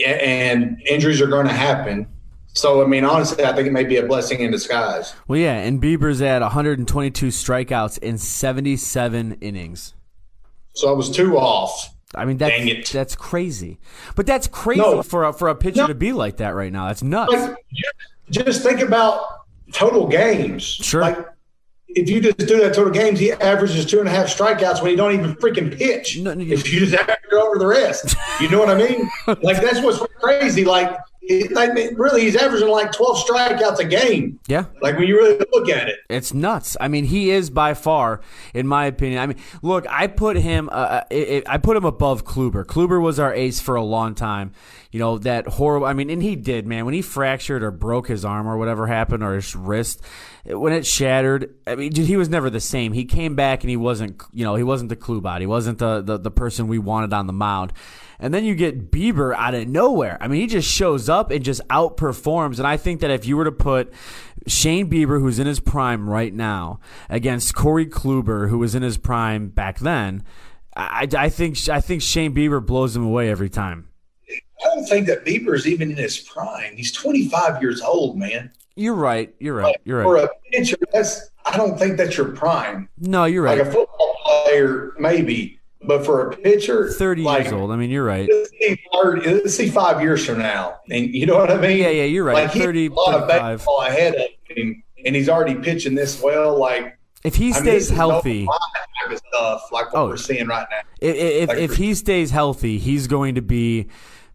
and injuries are going to happen. So, I mean, honestly, I think it may be a blessing in disguise. Well, yeah, and Bieber's at one hundred twenty-two strikeouts in seventy-seven innings. So I was two off. I mean, that's, Dang it. that's crazy. But that's crazy No. for a, for a pitcher No. to be like that right now. That's nuts. Like, just think about total games. Sure. Like, if you just do that total games, he averages two and a half strikeouts when he don't even freaking pitch. No, no, you- if you just average over the rest, you know what I mean? Like, that's what's crazy. Like, it, like, really, he's averaging like twelve strikeouts a game. Yeah. Like, when you really look at it. It's nuts. I mean, he is by far, in my opinion. I mean, look, I put him, uh, I, I put him above Kluber. Kluber was our ace for a long time. You know, that horrible. I mean, and he did, man. When he fractured or broke his arm or whatever happened, or his wrist, when it shattered, I mean, dude, he was never the same. He came back and he wasn't, you know, he wasn't the Klubot. He wasn't the, the the person we wanted on the mound. And then you get Bieber out of nowhere. I mean, he just shows up and just outperforms. And I think that if you were to put Shane Bieber, who's in his prime right now, against Corey Kluber, who was in his prime back then, I, I think I think Shane Bieber blows him away every time. I don't think that Bieber's even in his prime. He's twenty-five years old, man. You're right. You're right. You're For right. a pitcher, that's, I don't think that's your prime. No, you're right. Like a football player, maybe. But for a pitcher, thirty like, years old. I mean, you're right. Let's see, thirty, let's see five years from now. And you know what I mean? Yeah, yeah, you're right. Like, he thirty, has a lot of thirty-five. baseball ahead of him, and he's already pitching this well. Like, If he I mean, stays this is healthy, no type of stuff like what Oh. we're seeing right now. if if, Like, if he stays healthy, he's going to be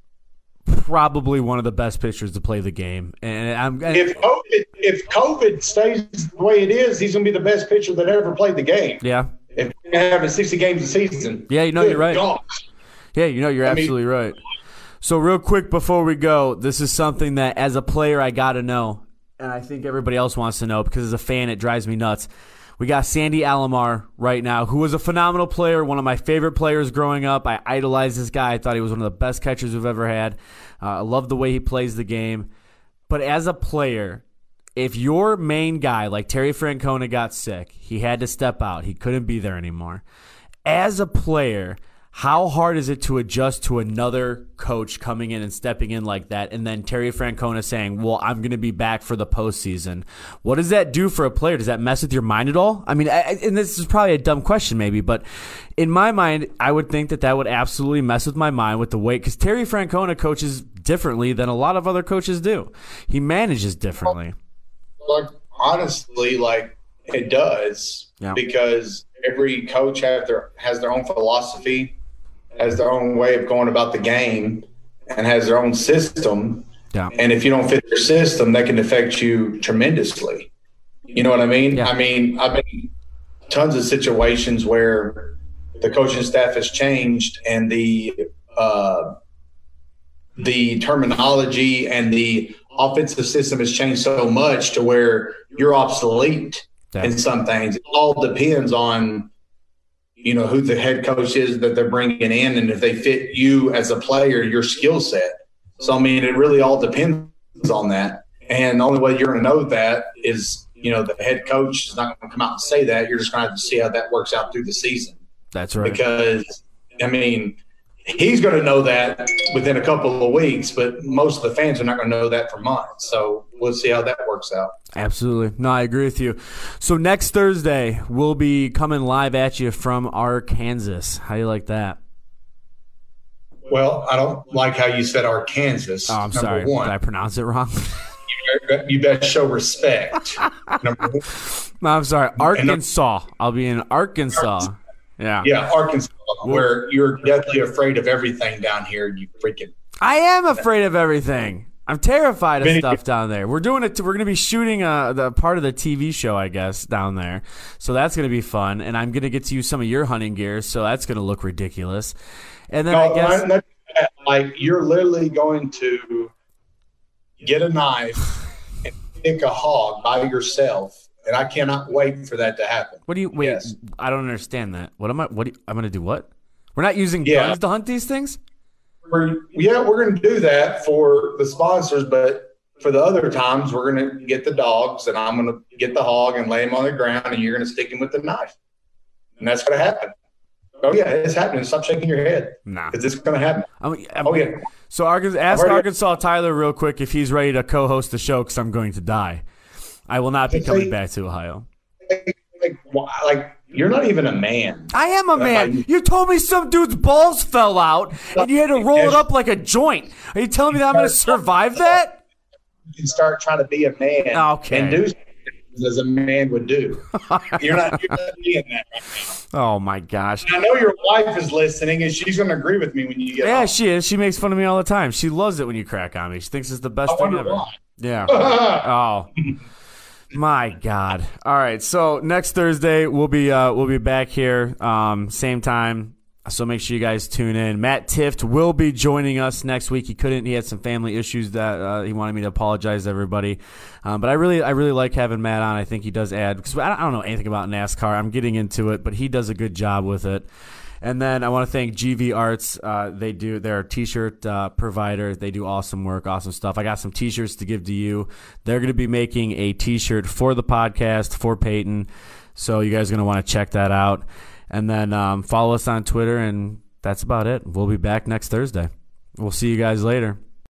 probably one of the best pitchers to play the game. And I'm and, If COVID, if COVID stays the way it is, he's going to be the best pitcher that ever played the game. yeah, If we're having sixty games a season, Yeah, you know, good you're right. gosh. yeah, you know, you're I mean- absolutely right. So real quick before we go, this is something that as a player I got to know, and I think everybody else wants to know because as a fan it drives me nuts. We got Sandy Alomar right now, who was a phenomenal player, one of my favorite players growing up. I idolized this guy. I thought he was one of the best catchers we've ever had. Uh, I love the way he plays the game. But as a player, if your main guy, like Terry Francona, got sick, he had to step out. He couldn't be there anymore. As a player, how hard is it to adjust to another coach coming in and stepping in like that, and then Terry Francona saying, well, I'm going to be back for the postseason? What does that do for a player? Does that mess with your mind at all? I mean, I, and this is probably a dumb question maybe, but in my mind, I would think that that would absolutely mess with my mind with the way, because Terry Francona coaches differently than a lot of other coaches do. He manages differently. Like, honestly, like, it does. Yeah. Because every coach have their, has their own philosophy, has their own way of going about the game, and has their own system. Yeah. And if you don't fit their system, that can affect you tremendously. You know what I mean? Yeah. I mean, I've been in tons of situations where the coaching staff has changed and the uh, the terminology and the offensive system has changed so much to where you're obsolete Yeah. in some things. It all depends on you know, who the head coach is that they're bringing in, and if they fit you as a player, your skill set. So, I mean, it really all depends on that. And the only way you're going to know that is, you know, the head coach is not going to come out and say that. You're just going to have to see how that works out through the season. That's right. Because, I mean, he's going to know that within a couple of weeks, but most of the fans are not going to know that for months. So we'll see how that works out. Absolutely. No, I agree with you. So next Thursday, we'll be coming live at you from Arkansas. How do you like that? Well, I don't like how you said Arkansas. Oh, I'm number sorry. One. Did I pronounce it wrong? You better show respect. Number one. No, I'm sorry. Arkansas. I'll be in Arkansas. Yeah. Yeah, Arkansas, where you're deathly afraid of everything down here. You freaking. I am afraid of everything. I'm terrified of stuff down there. We're doing it. We're going to be shooting a, the part of the T V show, I guess, down there. So that's going to be fun. And I'm going to get to use some of your hunting gear. So that's going to look ridiculous. And then no, I guess, not, like, you're literally going to get a knife and pick a hog by yourself. And I cannot wait for that to happen. What do you wait? Yes. I don't understand that. What am I? What do you, I'm going to do? What? We're not using Yeah. guns to hunt these things. We're, yeah, we're going to do that for the sponsors, but for the other times, we're going to get the dogs, and I'm going to get the hog and lay him on the ground, and you're going to stick him with the knife, and that's going to happen. Oh yeah, it's happening. Stop shaking your head. Nah, because it's going to happen. I'm, I'm, oh yeah. So Arkansas, ask Already, Arkansas Tyler real quick if he's ready to co-host the show because I'm going to die. I will not be coming back to Ohio. Like, like, like you're not even a man. I am a man. You told me some dude's balls fell out and you had to roll it up like a joint. Are you telling me that I'm going to survive that? You can start trying to be a man okay. and do something as a man would do. You're not, you're not doing that right now. Oh, my gosh. And I know your wife is listening, and she's going to agree with me when you get Yeah, home. she is. She makes fun of me all the time. She loves it when you crack on me. She thinks it's the best I thing wonder ever. why. Yeah. Oh. My God! All right, so next Thursday we'll be uh, we'll be back here, um, same time. So make sure you guys tune in. Matt Tift will be joining us next week. He couldn't; he had some family issues that uh, he wanted me to apologize to everybody. Um, but I really, I really like having Matt on. I think he does add because I don't, I don't know anything about NASCAR. I'm getting into it, but he does a good job with it. And then I want to thank G V Arts. Uh, they do, they're a t-shirt uh, provider. They do awesome work, awesome stuff. I got some t-shirts to give to you. They're going to be making a t-shirt for the podcast for Peyton. So you guys are going to want to check that out. And then um, follow us on Twitter. And that's about it. We'll be back next Thursday. We'll see you guys later.